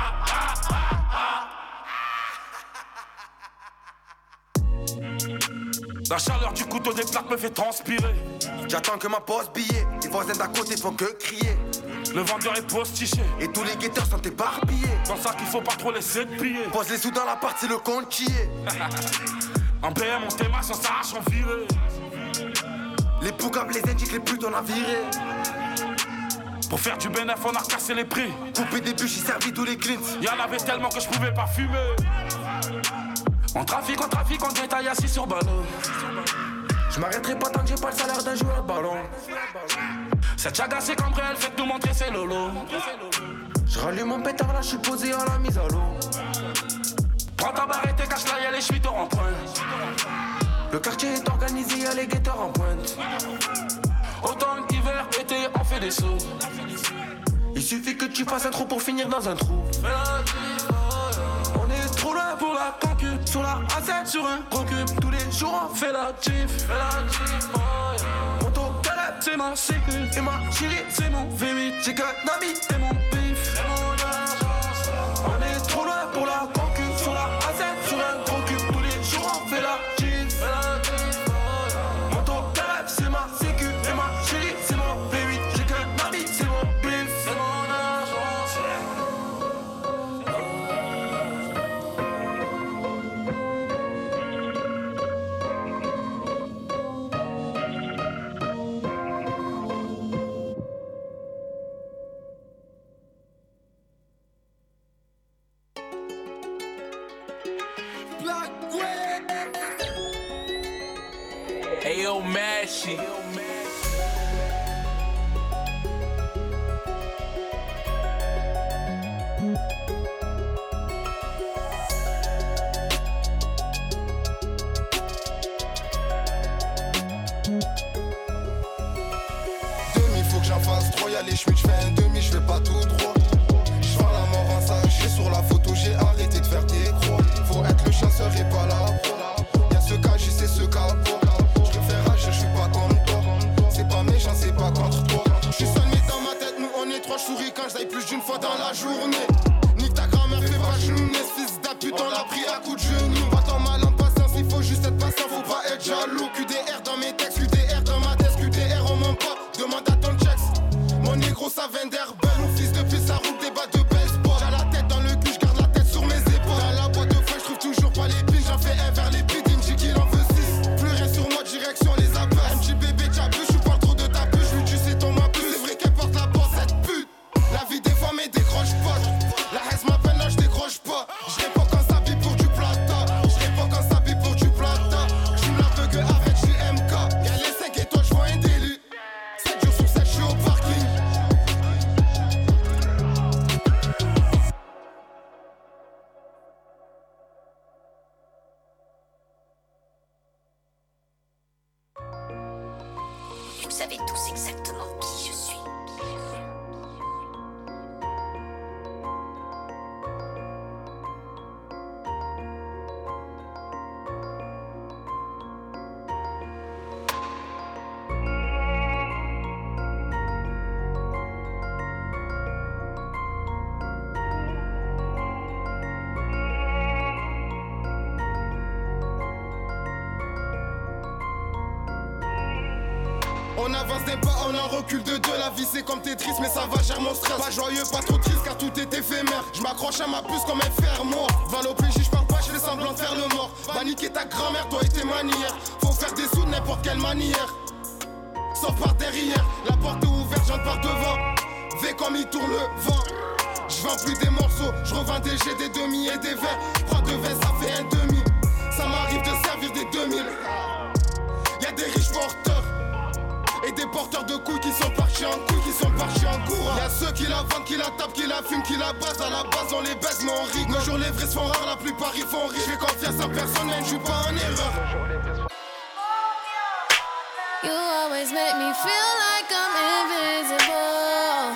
La chaleur du couteau des plaques me fait transpirer. J'attends que ma poste billet. Les voisins d'à côté font que crier. Le vendeur est postiché et tous les guetteurs sont éparpillés. Dans ça qu'il faut pas trop laisser de piller. Pose les sous dans l'appart, c'est le compte qui est. En B M on t'émasse, on s'arrache, on viré. Les poucables, les indiques, les putes on a viré. Pour faire du bénéf, on a recassé les prix. Couper des bûches, j'ai servi tous les clins. Y'en avait tellement que je pouvais pas fumer. On trafique, on trafique, on détaille assis sur ballon. Je m'arrêterai pas tant que j'ai pas le salaire d'un joueur de ballon. Cette chaga c'est cambré, elle fait que nous montrer ses lolos. Je rallume mon pétard là, je suis posé à la mise à l'eau. Prends ta barrette et cache là, y'a les cheveux en pointe. Le quartier est organisé, y'a les guetteurs en pointe. Automne, hiver, été, on fait des sauts. Il suffit que tu fasses un trou pour finir dans un trou. On est trop loin pour la concu. Sur la A sept, sur un gros cube. Tous les jours on fait la tif. Moto, calette, c'est ma sécu. Et ma chérie, c'est mon V huit. J'ai qu'un ami, c'est mon pif. On est trop loin pour la concu. Sur la A sept, sur un gros cube. Tous les jours on fait la tif. Moto, calette, c'est ma sécu. Et ma chérie, c'est mon V huit. J'ai qu'un ami, c'est mon pif. C'est mon agence. Ayo, Mashy. Demi, faut que j'en fasse trop, y'a les chemins, j'fais un demi, j'fais pas tout droit. J'vends la mort en sachet, sur la photo j'ai arrêté de faire des croix. Faut être le chasseur et pas la pro. Y'a ce cas, j'y sais ce cas, j'préfère agir, j'suis pas comme toi. C'est pas méchant, c'est pas contre toi. J'suis seul mais dans ma tête, nous on est trois, j'souris quand j'aille plus d'une fois dans la journée. Nique ta grand-mère, fais pas jeunesse, fils d'un pute, on l'a pris à coups de genoux. Pas tant mal en patience, il faut juste être patient, faut pas être jaloux. Q D R dans mes textes, Q D R dans ma desk, Q D R on ment pas, demande à ton checks. Mon négro ça vient d'Herbel, mon fils de pute ça roule des bas de baseball. J'ai la tête dans le cul, j'garde la tête sur mes épaules. Dans la boîte de feuilles, j'trouve toujours pas les piles, j'en fais un vers les pieds, il me dit qu'il en veut six. Plus rien sur moi, direction les appels. M J bébé, t'as bu, j'suis pas trop de ta bulle, j'lui tu sais ton ma plus. C'est vrai qu'elle porte la porte, cette pute. La vie des femmes me décroche pas. La haine m'appelle là, j'décroche pas. J'réponds quand ça vit pour du plata. J'réponds quand ça vit pour du plata. J'fume la beugue avec J M K. Y'a les cinq étoiles, j'vois un délit. sept jours sur sept, j'suis au parking. Vous savez tous exactement qui je suis. On avance des pas, on en recule de deux. La vie c'est comme Tetris, mais ça va, gère mon stress. Pas joyeux, pas trop triste, car tout est éphémère. Je m'accroche à ma puce comme un fer mort. Val au P J, j'parle pas, j'fais semblant de faire le mort. Va niquer ta grand-mère, toi et tes manières. Faut faire des sous de n'importe quelle manière. Sauf par derrière, la porte est ouverte, j'entre par devant. V comme il tourne le vent. J'vends plus des morceaux, j'revends des G, des demi et des verres. Prends deux vingt, ça fait un demi. Ça m'arrive de servir des deux mille. Y'a des riches porteurs et des porteurs de couilles qui sont partis en couilles, qui sont partis en courant. Y'a ceux qui la vendent, qui la tapent, qui la fument, qui la basent. À la base on les baise mais on rit. Nos jours les vrais sont rares, la plupart ils font rire. J'fais confiance en personne, mais j'joue pas en erreur. You always make me feel like I'm invisible.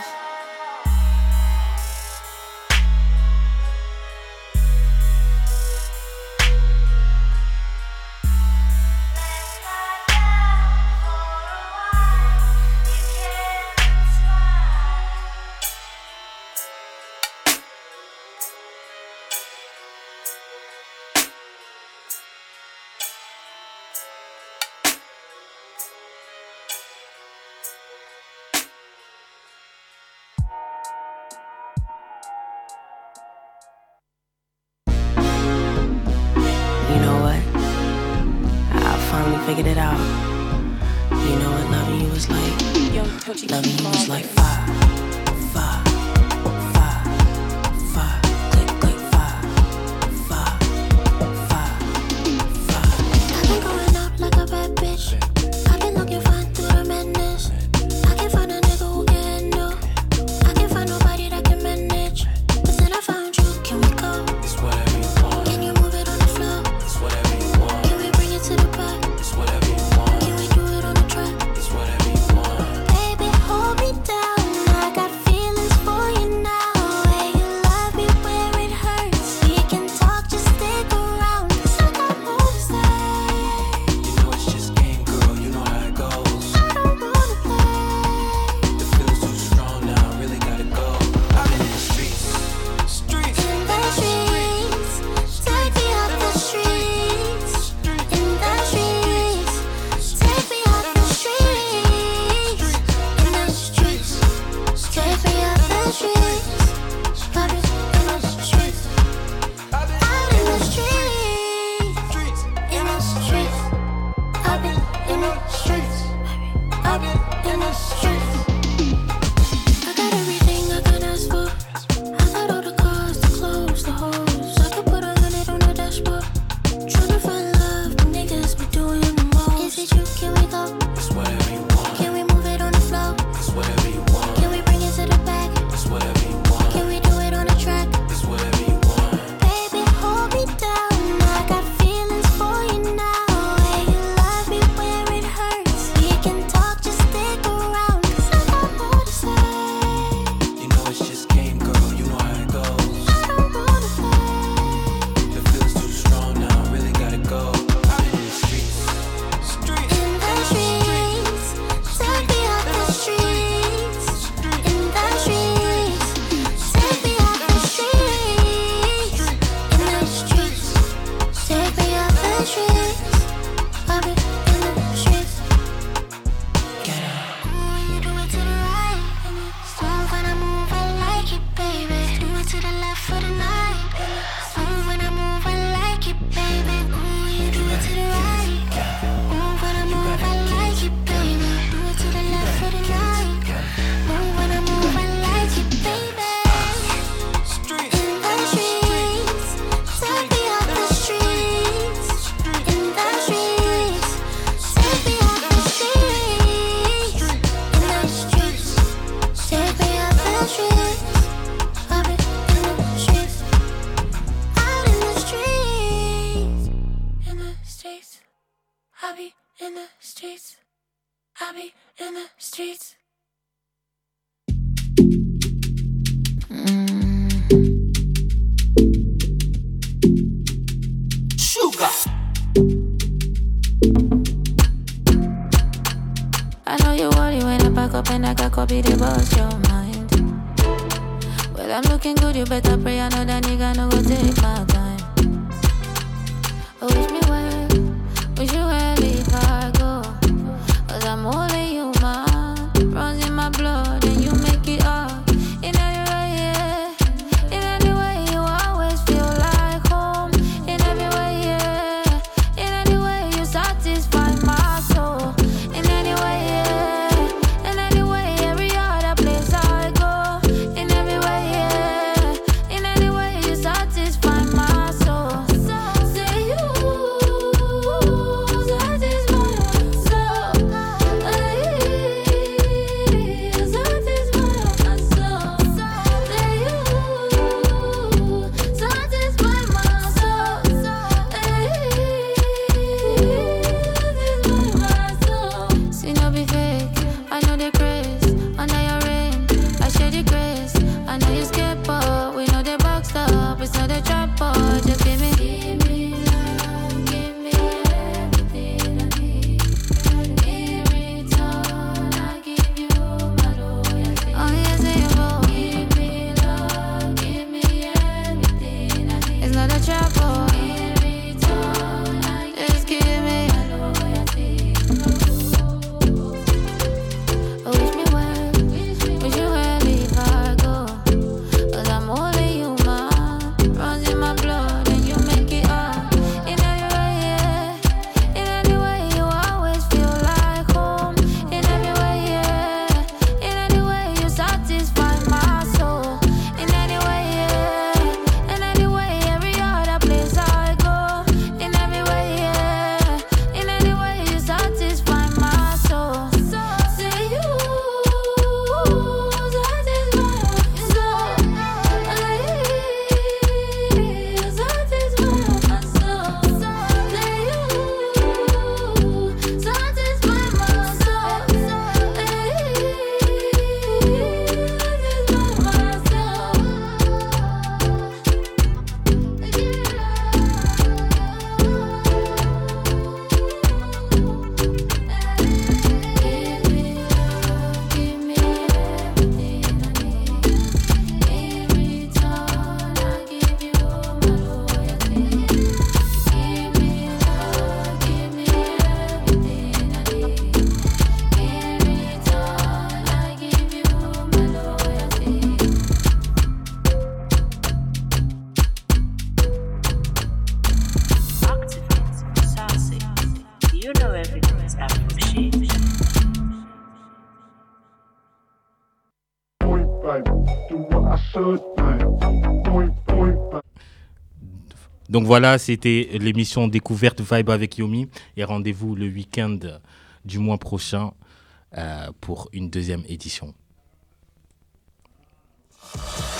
Figured it out. You know what loving you was like? Loving you was like fire. be in the streets. Sugar. I know you worry when I pack up and I got copy the boss your mind. Well, I'm looking good, you better pray. I know that nigga no go take my time. Oh, wish me well, wish you well if I go. Cause I'm only human, runs in my blood and you make it up. In any way, yeah. In any way, you always feel like home. In every way, yeah. In any way, you satisfy my soul. In any way, yeah. In any way, every other place I go. In every way, yeah. In any way, you satisfy my soul. Say you satisfy my soul. See no be fake, I know the grace. Under your rain, I share the grace. I know you scared, but we know the box up. It's not a trap, but just give me, give me love, give me everything I need. In return, I give you my loyalty. Oh yes, you go. Give me love, give me everything I need. It's not a trap, but in return, I just give me my loyalty. Oh, wish me well, wish you well if I go. Cause I'm only human, runs in my blood and you make it up. In every way, yeah. In any way, you always feel like home. In every way, yeah. In any way, you satisfy my soul. In any way, yeah. In any way, every other place I go. In every way, yeah. In any way, you satisfy my soul. Say you satisfy my soul. You satisfy my soul. Say you satisfy my soul. Give me everything I need. In return, I give you my loyalty. Give me love, give me everything I need. In return, I give you my loyalty. Activate, sassy. You know everything is Afro shit. Donc voilà, c'était l'émission Découverte Vibe avec Yomi. Et rendez-vous le week-end du mois prochain euh, pour une deuxième édition.